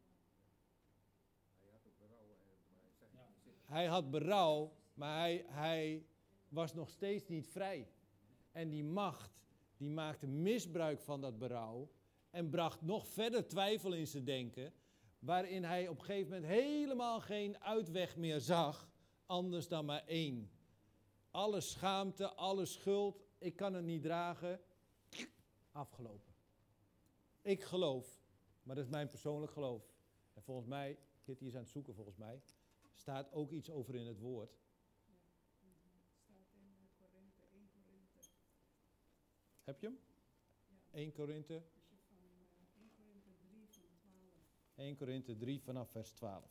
Hij had berouw, maar hij was nog steeds niet vrij. En die macht, die maakte misbruik van dat berouw en bracht nog verder twijfel in zijn denken, waarin hij op een gegeven moment helemaal geen uitweg meer zag, anders dan maar één. Alle schaamte, alle schuld, ik kan het niet dragen, afgelopen. Ik geloof, maar dat is mijn persoonlijk geloof. En volgens mij, Kitty is aan het zoeken volgens mij, staat ook iets over in het woord. Staat in Korinthe, 1 Korinthe. Heb je hem? Ja. 1 Korinthe. Als je van 1 Korinthe 3 van 12. 1 Korinthe 3 vanaf vers 12.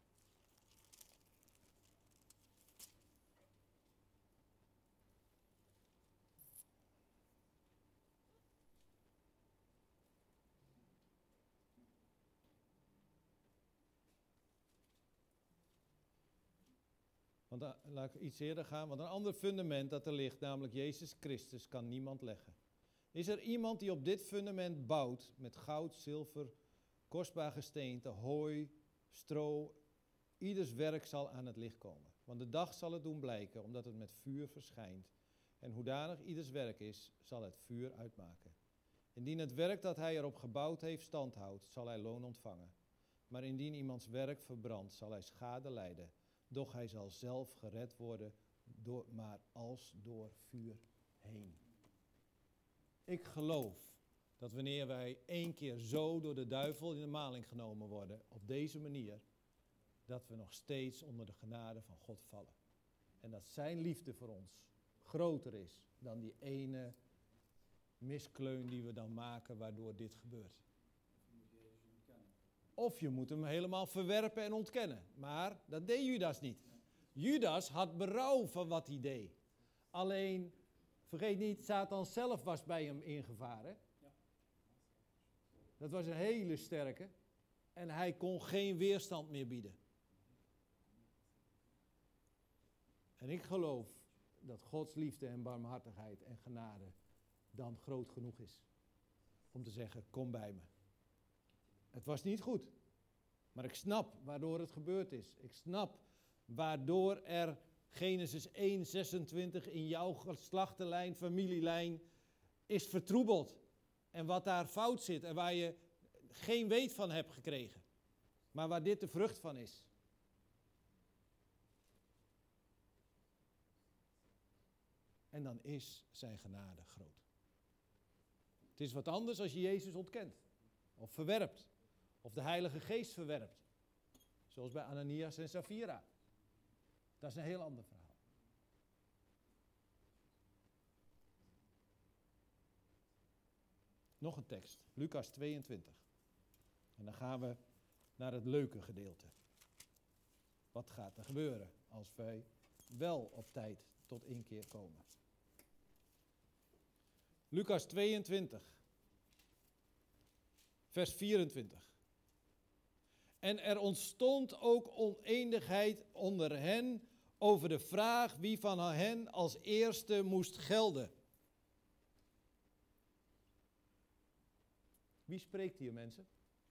Want laat ik iets eerder gaan, want een ander fundament dat er ligt, namelijk Jezus Christus, kan niemand leggen. Is er iemand die op dit fundament bouwt met goud, zilver, kostbaar gesteente, hooi, stro, ieders werk zal aan het licht komen. Want de dag zal het doen blijken, omdat het met vuur verschijnt. En hoedanig ieders werk is, zal het vuur uitmaken. Indien het werk dat hij erop gebouwd heeft standhoudt, zal hij loon ontvangen. Maar indien iemands werk verbrandt, zal hij schade lijden. Doch hij zal zelf gered worden, maar als door vuur heen. Ik geloof dat wanneer wij 1 keer zo door de duivel in de maling genomen worden, op deze manier, dat we nog steeds onder de genade van God vallen. En dat zijn liefde voor ons groter is dan die ene miskleun die we dan maken waardoor dit gebeurt. Of je moet hem helemaal verwerpen en ontkennen. Maar dat deed Judas niet. Judas had berouw van wat hij deed. Alleen, vergeet niet, Satan zelf was bij hem ingevaren. Dat was een hele sterke. En hij kon geen weerstand meer bieden. En ik geloof dat Gods liefde en barmhartigheid en genade dan groot genoeg is. Om te zeggen, kom bij me. Het was niet goed. Maar ik snap waardoor het gebeurd is. Ik snap waardoor er Genesis 1:26 in jouw geslachtenlijn, familielijn is vertroebeld. En wat daar fout zit en waar je geen weet van hebt gekregen. Maar waar dit de vrucht van is. En dan is zijn genade groot. Het is wat anders als je Jezus ontkent. Of verwerpt. Of de Heilige Geest verwerpt. Zoals bij Ananias en Safira. Dat is een heel ander verhaal. Nog een tekst. Lucas 22. En dan gaan we naar het leuke gedeelte. Wat gaat er gebeuren als wij wel op tijd tot inkeer komen. Lucas 22, vers 24. En er ontstond ook oneenigheid onder hen over de vraag wie van hen als eerste moest gelden. Wie spreekt hier, mensen?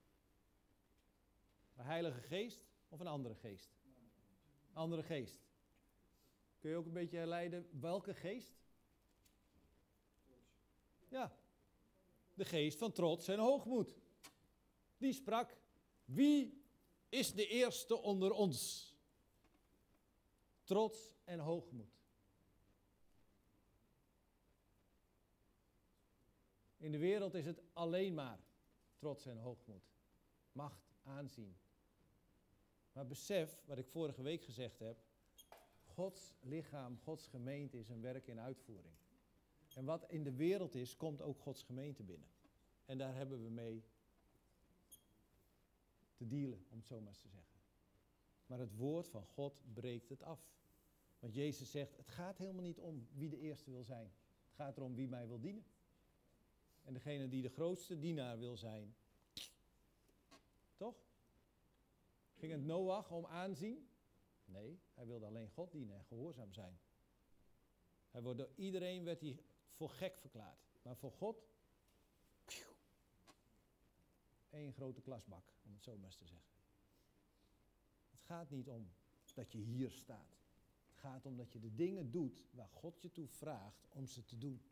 De Heilige Geest of een andere geest? Andere geest. Kun je ook een beetje herleiden welke geest? Ja, de geest van trots en hoogmoed. Die sprak, wie is de eerste onder ons? Trots en hoogmoed. In de wereld is het alleen maar trots en hoogmoed. Macht, aanzien. Maar besef, wat ik vorige week gezegd heb, Gods lichaam, Gods gemeente is een werk in uitvoering. En wat in de wereld is, komt ook Gods gemeente binnen. En daar hebben we mee te dealen, om het zo maar eens te zeggen. Maar het woord van God breekt het af. Want Jezus zegt, het gaat helemaal niet om wie de eerste wil zijn. Het gaat erom wie mij wil dienen. En degene die de grootste dienaar wil zijn. Toch? Ging het Noach om aanzien? Nee, hij wilde alleen God dienen en gehoorzaam zijn. Door iedereen werd hij voor gek verklaard. Maar voor God, één grote klasbak, om het zo maar eens te zeggen. Het gaat niet om dat je hier staat. Het gaat om dat je de dingen doet waar God je toe vraagt om ze te doen.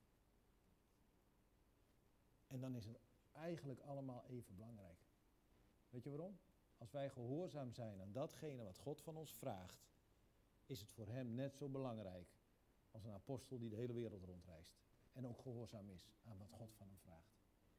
En dan is het eigenlijk allemaal even belangrijk. Weet je waarom? Als wij gehoorzaam zijn aan datgene wat God van ons vraagt, is het voor hem net zo belangrijk als een apostel die de hele wereld rondreist. En ook gehoorzaam is aan wat God van hem vraagt.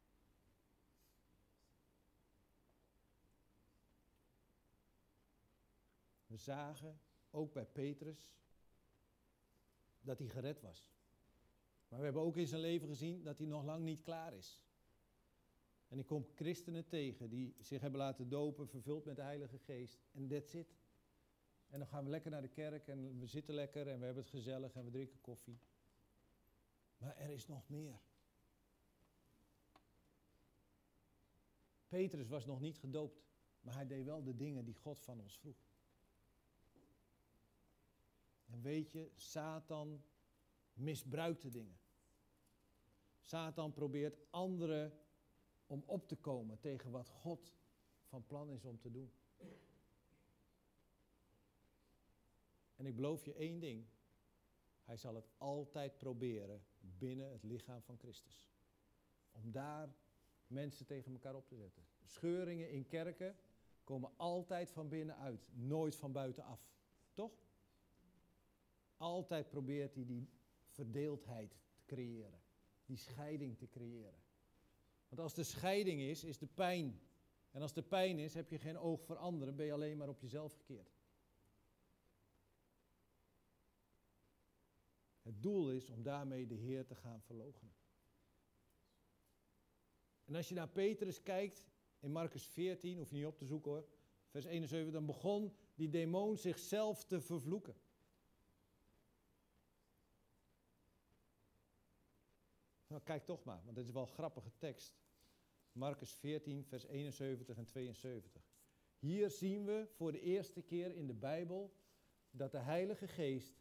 We zagen ook bij Petrus dat hij gered was. Maar we hebben ook in zijn leven gezien dat hij nog lang niet klaar is. En ik kom christenen tegen die zich hebben laten dopen, vervuld met de Heilige Geest. En that's it. En dan gaan we lekker naar de kerk en we zitten lekker en we hebben het gezellig en we drinken koffie. Maar er is nog meer. Petrus was nog niet gedoopt, maar hij deed wel de dingen die God van ons vroeg. En weet je, Satan misbruikt de dingen. Satan probeert anderen om op te komen tegen wat God van plan is om te doen. En ik beloof je één ding. Hij zal het altijd proberen binnen het lichaam van Christus. Om daar mensen tegen elkaar op te zetten. Scheuringen in kerken komen altijd van binnenuit, nooit van buitenaf. Toch? Altijd probeert hij die verdeeldheid te creëren. Die scheiding te creëren. Want als de scheiding is de pijn. En als de pijn is, heb je geen oog voor anderen, ben je alleen maar op jezelf gekeerd. Het doel is om daarmee de Heer te gaan verloochenen. En als je naar Petrus kijkt, in Marcus 14, hoef je niet op te zoeken hoor, vers 71, dan begon die demon zichzelf te vervloeken. Nou, kijk toch maar, want dit is wel een grappige tekst. Marcus 14, vers 71 en 72. Hier zien we voor de eerste keer in de Bijbel dat de Heilige Geest,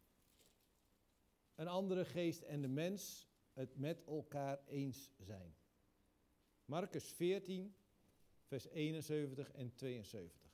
een andere geest en de mens het met elkaar eens zijn. Marcus 14, vers 71 en 72.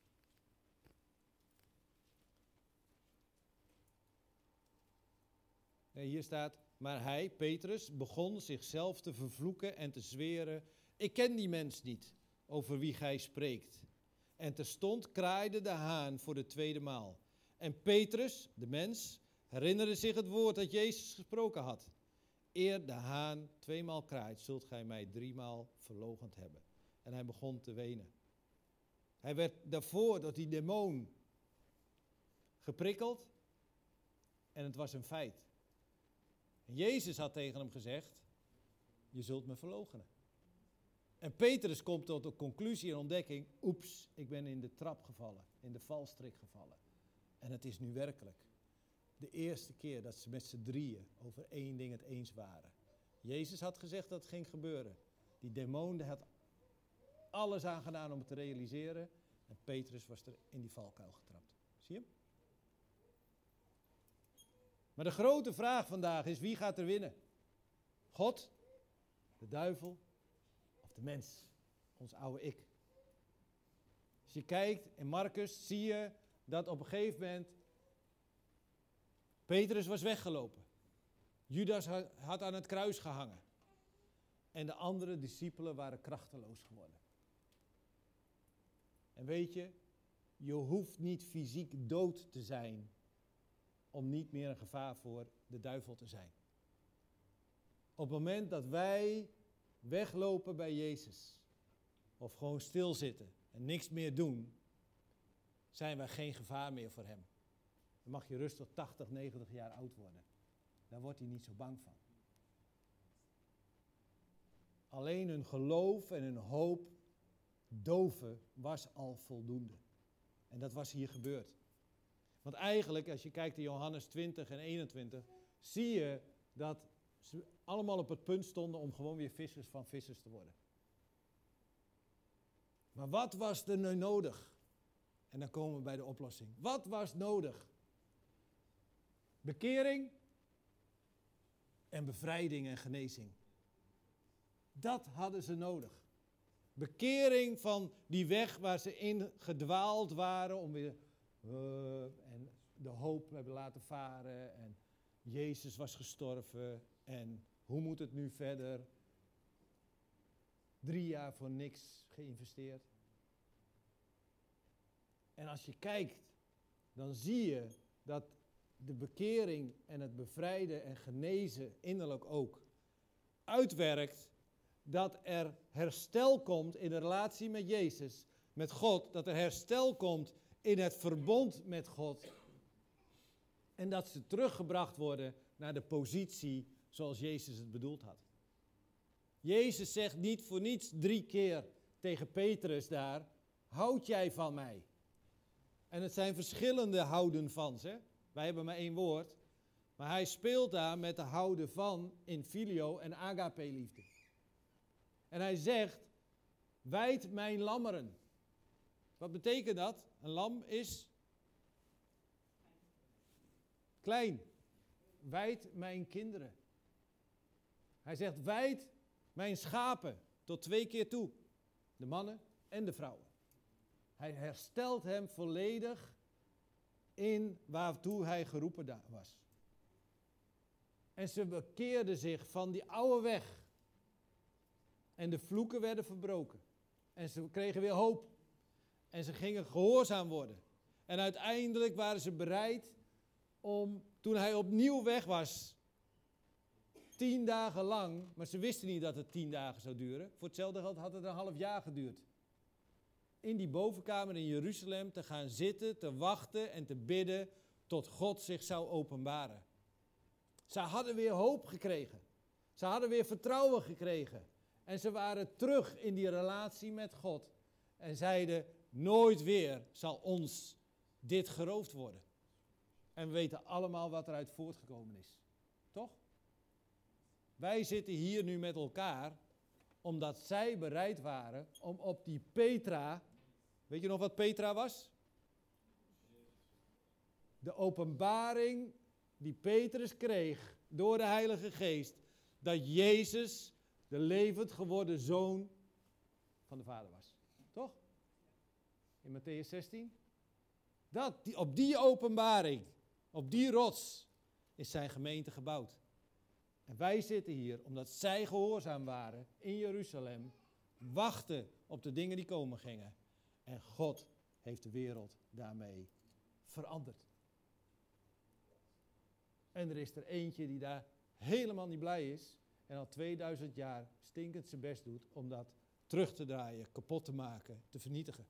En hier staat, maar hij, Petrus, begon zichzelf te vervloeken en te zweren, ik ken die mens niet, over wie gij spreekt. En terstond kraaide de haan voor de tweede maal. En Petrus, de mens, herinnerde zich het woord dat Jezus gesproken had. Eer de haan 2 maal kraait, zult gij mij 3 maal verloochend hebben. En hij begon te wenen. Hij werd daarvoor door die demon geprikkeld en het was een feit. En Jezus had tegen hem gezegd, je zult me verloochenen. En Petrus komt tot de conclusie en ontdekking, oeps, ik ben in de trap gevallen, in de valstrik gevallen. En het is nu werkelijk de eerste keer dat ze met z'n drieën over één ding het eens waren. Jezus had gezegd dat het ging gebeuren. Die demon had alles aan gedaan om het te realiseren. En Petrus was er in die valkuil getrapt. Zie je hem? Maar de grote vraag vandaag is, wie gaat er winnen? God, de duivel of de mens, ons oude ik? Als je kijkt in Marcus, zie je dat op een gegeven moment Petrus was weggelopen. Judas had aan het kruis gehangen. En de andere discipelen waren krachteloos geworden. En weet je, je hoeft niet fysiek dood te zijn om niet meer een gevaar voor de duivel te zijn. Op het moment dat wij weglopen bij Jezus, of gewoon stilzitten en niks meer doen, zijn wij geen gevaar meer voor hem. Dan mag je rustig 80, 90 jaar oud worden. Daar wordt hij niet zo bang van. Alleen hun geloof en hun hoop doven was al voldoende. En dat was hier gebeurd. Want eigenlijk, als je kijkt in Johannes 20 en 21, zie je dat ze allemaal op het punt stonden om gewoon weer vissers van vissers te worden. Maar wat was er nu nodig? En dan komen we bij de oplossing. Wat was nodig? Bekering en bevrijding en genezing. Dat hadden ze nodig. Bekering van die weg waar ze in gedwaald waren om weer en de hoop hebben laten varen en Jezus was gestorven en hoe moet het nu verder? 3 jaar voor niks geïnvesteerd. En als je kijkt, dan zie je dat de bekering en het bevrijden en genezen innerlijk ook uitwerkt dat er herstel komt in de relatie met Jezus, met God, dat er herstel komt in het verbond met God en dat ze teruggebracht worden naar de positie zoals Jezus het bedoeld had. Jezus zegt niet voor niets 3 keer tegen Petrus daar, houd jij van mij? En het zijn verschillende houden vans, hè? Wij hebben maar 1 woord, maar hij speelt daar met de houden van in filio en agape liefde. En hij zegt, wijd mijn lammeren. Wat betekent dat? Een lam is klein. Wijd mijn kinderen. Hij zegt, wijd mijn schapen tot 2 keer toe. De mannen en de vrouwen. Hij herstelt hem volledig in waartoe hij geroepen was. En ze bekeerden zich van die oude weg. En de vloeken werden verbroken. En ze kregen weer hoop. En ze gingen gehoorzaam worden. En uiteindelijk waren ze bereid om, toen hij opnieuw weg was, 10 dagen lang, maar ze wisten niet dat het 10 dagen zou duren. Voor hetzelfde geld had het een half jaar geduurd. In die bovenkamer in Jeruzalem te gaan zitten, te wachten en te bidden tot God zich zou openbaren. Ze hadden weer hoop gekregen. Ze hadden weer vertrouwen gekregen. En ze waren terug in die relatie met God. En zeiden, nooit weer zal ons dit geroofd worden. En we weten allemaal wat eruit voortgekomen is. Toch? Wij zitten hier nu met elkaar, omdat zij bereid waren om op die Petra, weet je nog wat Petra was? De openbaring die Petrus kreeg door de Heilige Geest, dat Jezus de levend geworden Zoon van de Vader was. Toch? In Mattheüs 16. Op die openbaring, op die rots, is zijn gemeente gebouwd. En wij zitten hier omdat zij gehoorzaam waren in Jeruzalem, wachten op de dingen die komen gingen. En God heeft de wereld daarmee veranderd. En er is er eentje die daar helemaal niet blij is en al 2000 jaar stinkend zijn best doet om dat terug te draaien, kapot te maken, te vernietigen.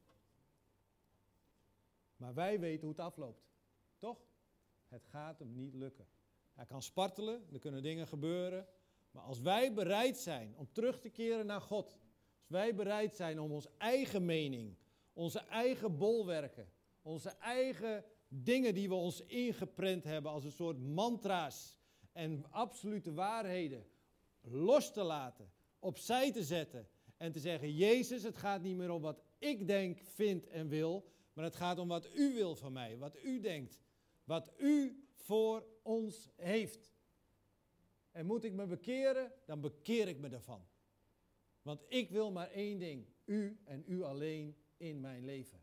Maar wij weten hoe het afloopt. Toch? Het gaat hem niet lukken. Hij kan spartelen, er kunnen dingen gebeuren. Maar als wij bereid zijn om terug te keren naar God. Als wij bereid zijn om onze eigen mening, onze eigen bolwerken, onze eigen dingen die we ons ingeprent hebben als een soort mantra's en absolute waarheden los te laten, opzij te zetten en te zeggen, Jezus, het gaat niet meer om wat ik denk, vind en wil, maar het gaat om wat u wil van mij, wat u denkt, wat u voor ons heeft. En moet ik me bekeren, dan bekeer ik me daarvan. Want ik wil maar één ding, u en u alleen in mijn leven.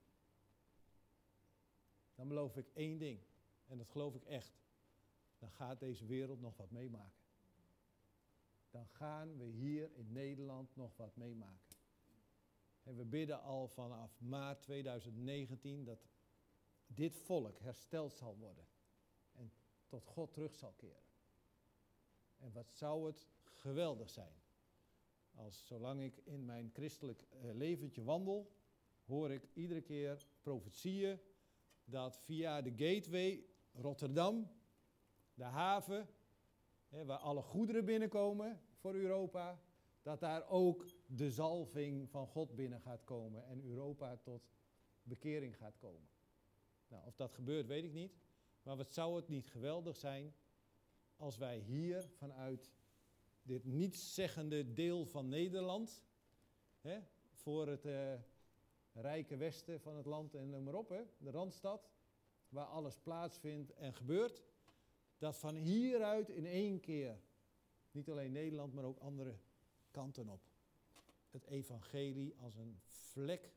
Dan beloof ik één ding, en dat geloof ik echt. Dan gaat deze wereld nog wat meemaken. Dan gaan we hier in Nederland nog wat meemaken. En we bidden al vanaf maart 2019 dat dit volk hersteld zal worden. En tot God terug zal keren. En wat zou het geweldig zijn. Als zolang ik in mijn christelijk leventje wandel, hoor ik iedere keer profetieën dat via de gateway Rotterdam, de haven, waar alle goederen binnenkomen voor Europa, dat daar ook de zalving van God binnen gaat komen en Europa tot bekering gaat komen. Nou, of dat gebeurt weet ik niet, maar wat zou het niet geweldig zijn als wij hier vanuit dit nietszeggende deel van Nederland, voor het rijke westen van het land en noem maar op, de Randstad, waar alles plaatsvindt en gebeurt, dat van hieruit in één keer, niet alleen Nederland, maar ook andere kanten op, het evangelie als een vlek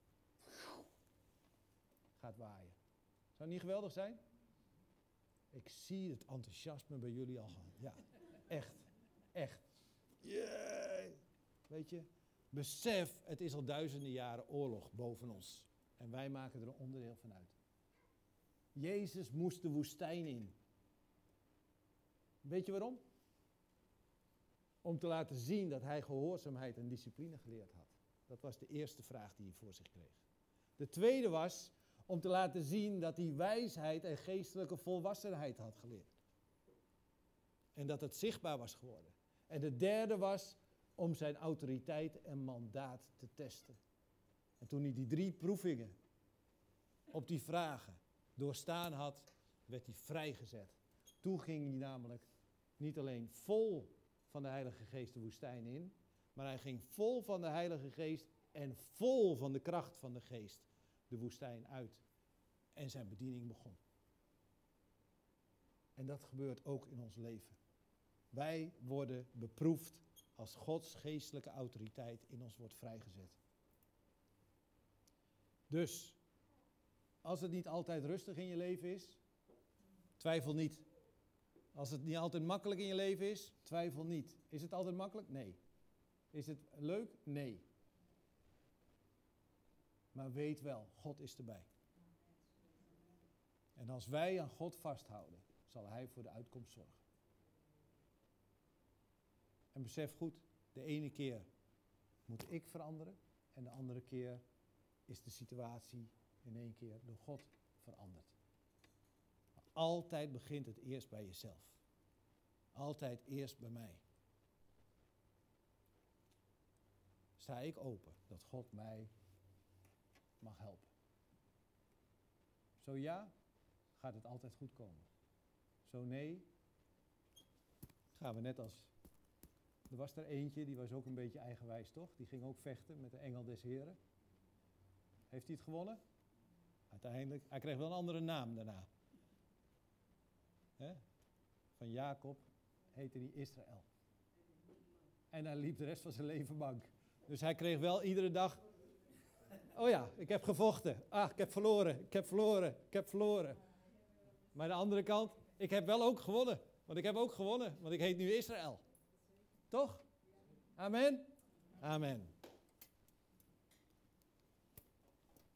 gaat waaien. Zou het niet geweldig zijn? Ik zie het enthousiasme bij jullie al gaan. Ja, echt. Yeah. Weet je, besef, het is al duizenden jaren oorlog boven ons. En wij maken er een onderdeel van uit. Jezus moest de woestijn in. Weet je waarom? Om te laten zien dat hij gehoorzaamheid en discipline geleerd had. Dat was de eerste vraag die hij voor zich kreeg. De tweede was om te laten zien dat hij wijsheid en geestelijke volwassenheid had geleerd. En dat het zichtbaar was geworden. En de derde was om zijn autoriteit en mandaat te testen. En toen hij die 3 proevingen op die vragen doorstaan had, werd hij vrijgezet. Toen ging hij namelijk niet alleen vol van de Heilige Geest de woestijn in, maar hij ging vol van de Heilige Geest en vol van de kracht van de Geest de woestijn uit. En zijn bediening begon. En dat gebeurt ook in ons leven. Wij worden beproefd als Gods geestelijke autoriteit in ons wordt vrijgezet. Dus, als het niet altijd rustig in je leven is, twijfel niet. Als het niet altijd makkelijk in je leven is, twijfel niet. Is het altijd makkelijk? Nee. Is het leuk? Nee. Maar weet wel, God is erbij. En als wij aan God vasthouden, zal Hij voor de uitkomst zorgen. En besef goed, de ene keer moet ik veranderen en de andere keer is de situatie in één keer door God veranderd. Maar altijd begint het eerst bij jezelf. Altijd eerst bij mij. Sta ik open dat God mij mag helpen. Zo ja, gaat het altijd goed komen. Zo nee, gaan we net als... Er was er eentje, die was ook een beetje eigenwijs, toch? Die ging ook vechten met de engel des Heren. Heeft hij het gewonnen? Uiteindelijk. Hij kreeg wel een andere naam daarna. Van Jacob heette hij Israël. En hij liep de rest van zijn leven mank. Dus hij kreeg wel iedere dag... Oh ja, ik heb gevochten. Ah, ik heb verloren. Maar aan de andere kant, ik heb wel ook gewonnen. Want ik heet nu Israël. Toch? Amen? Amen.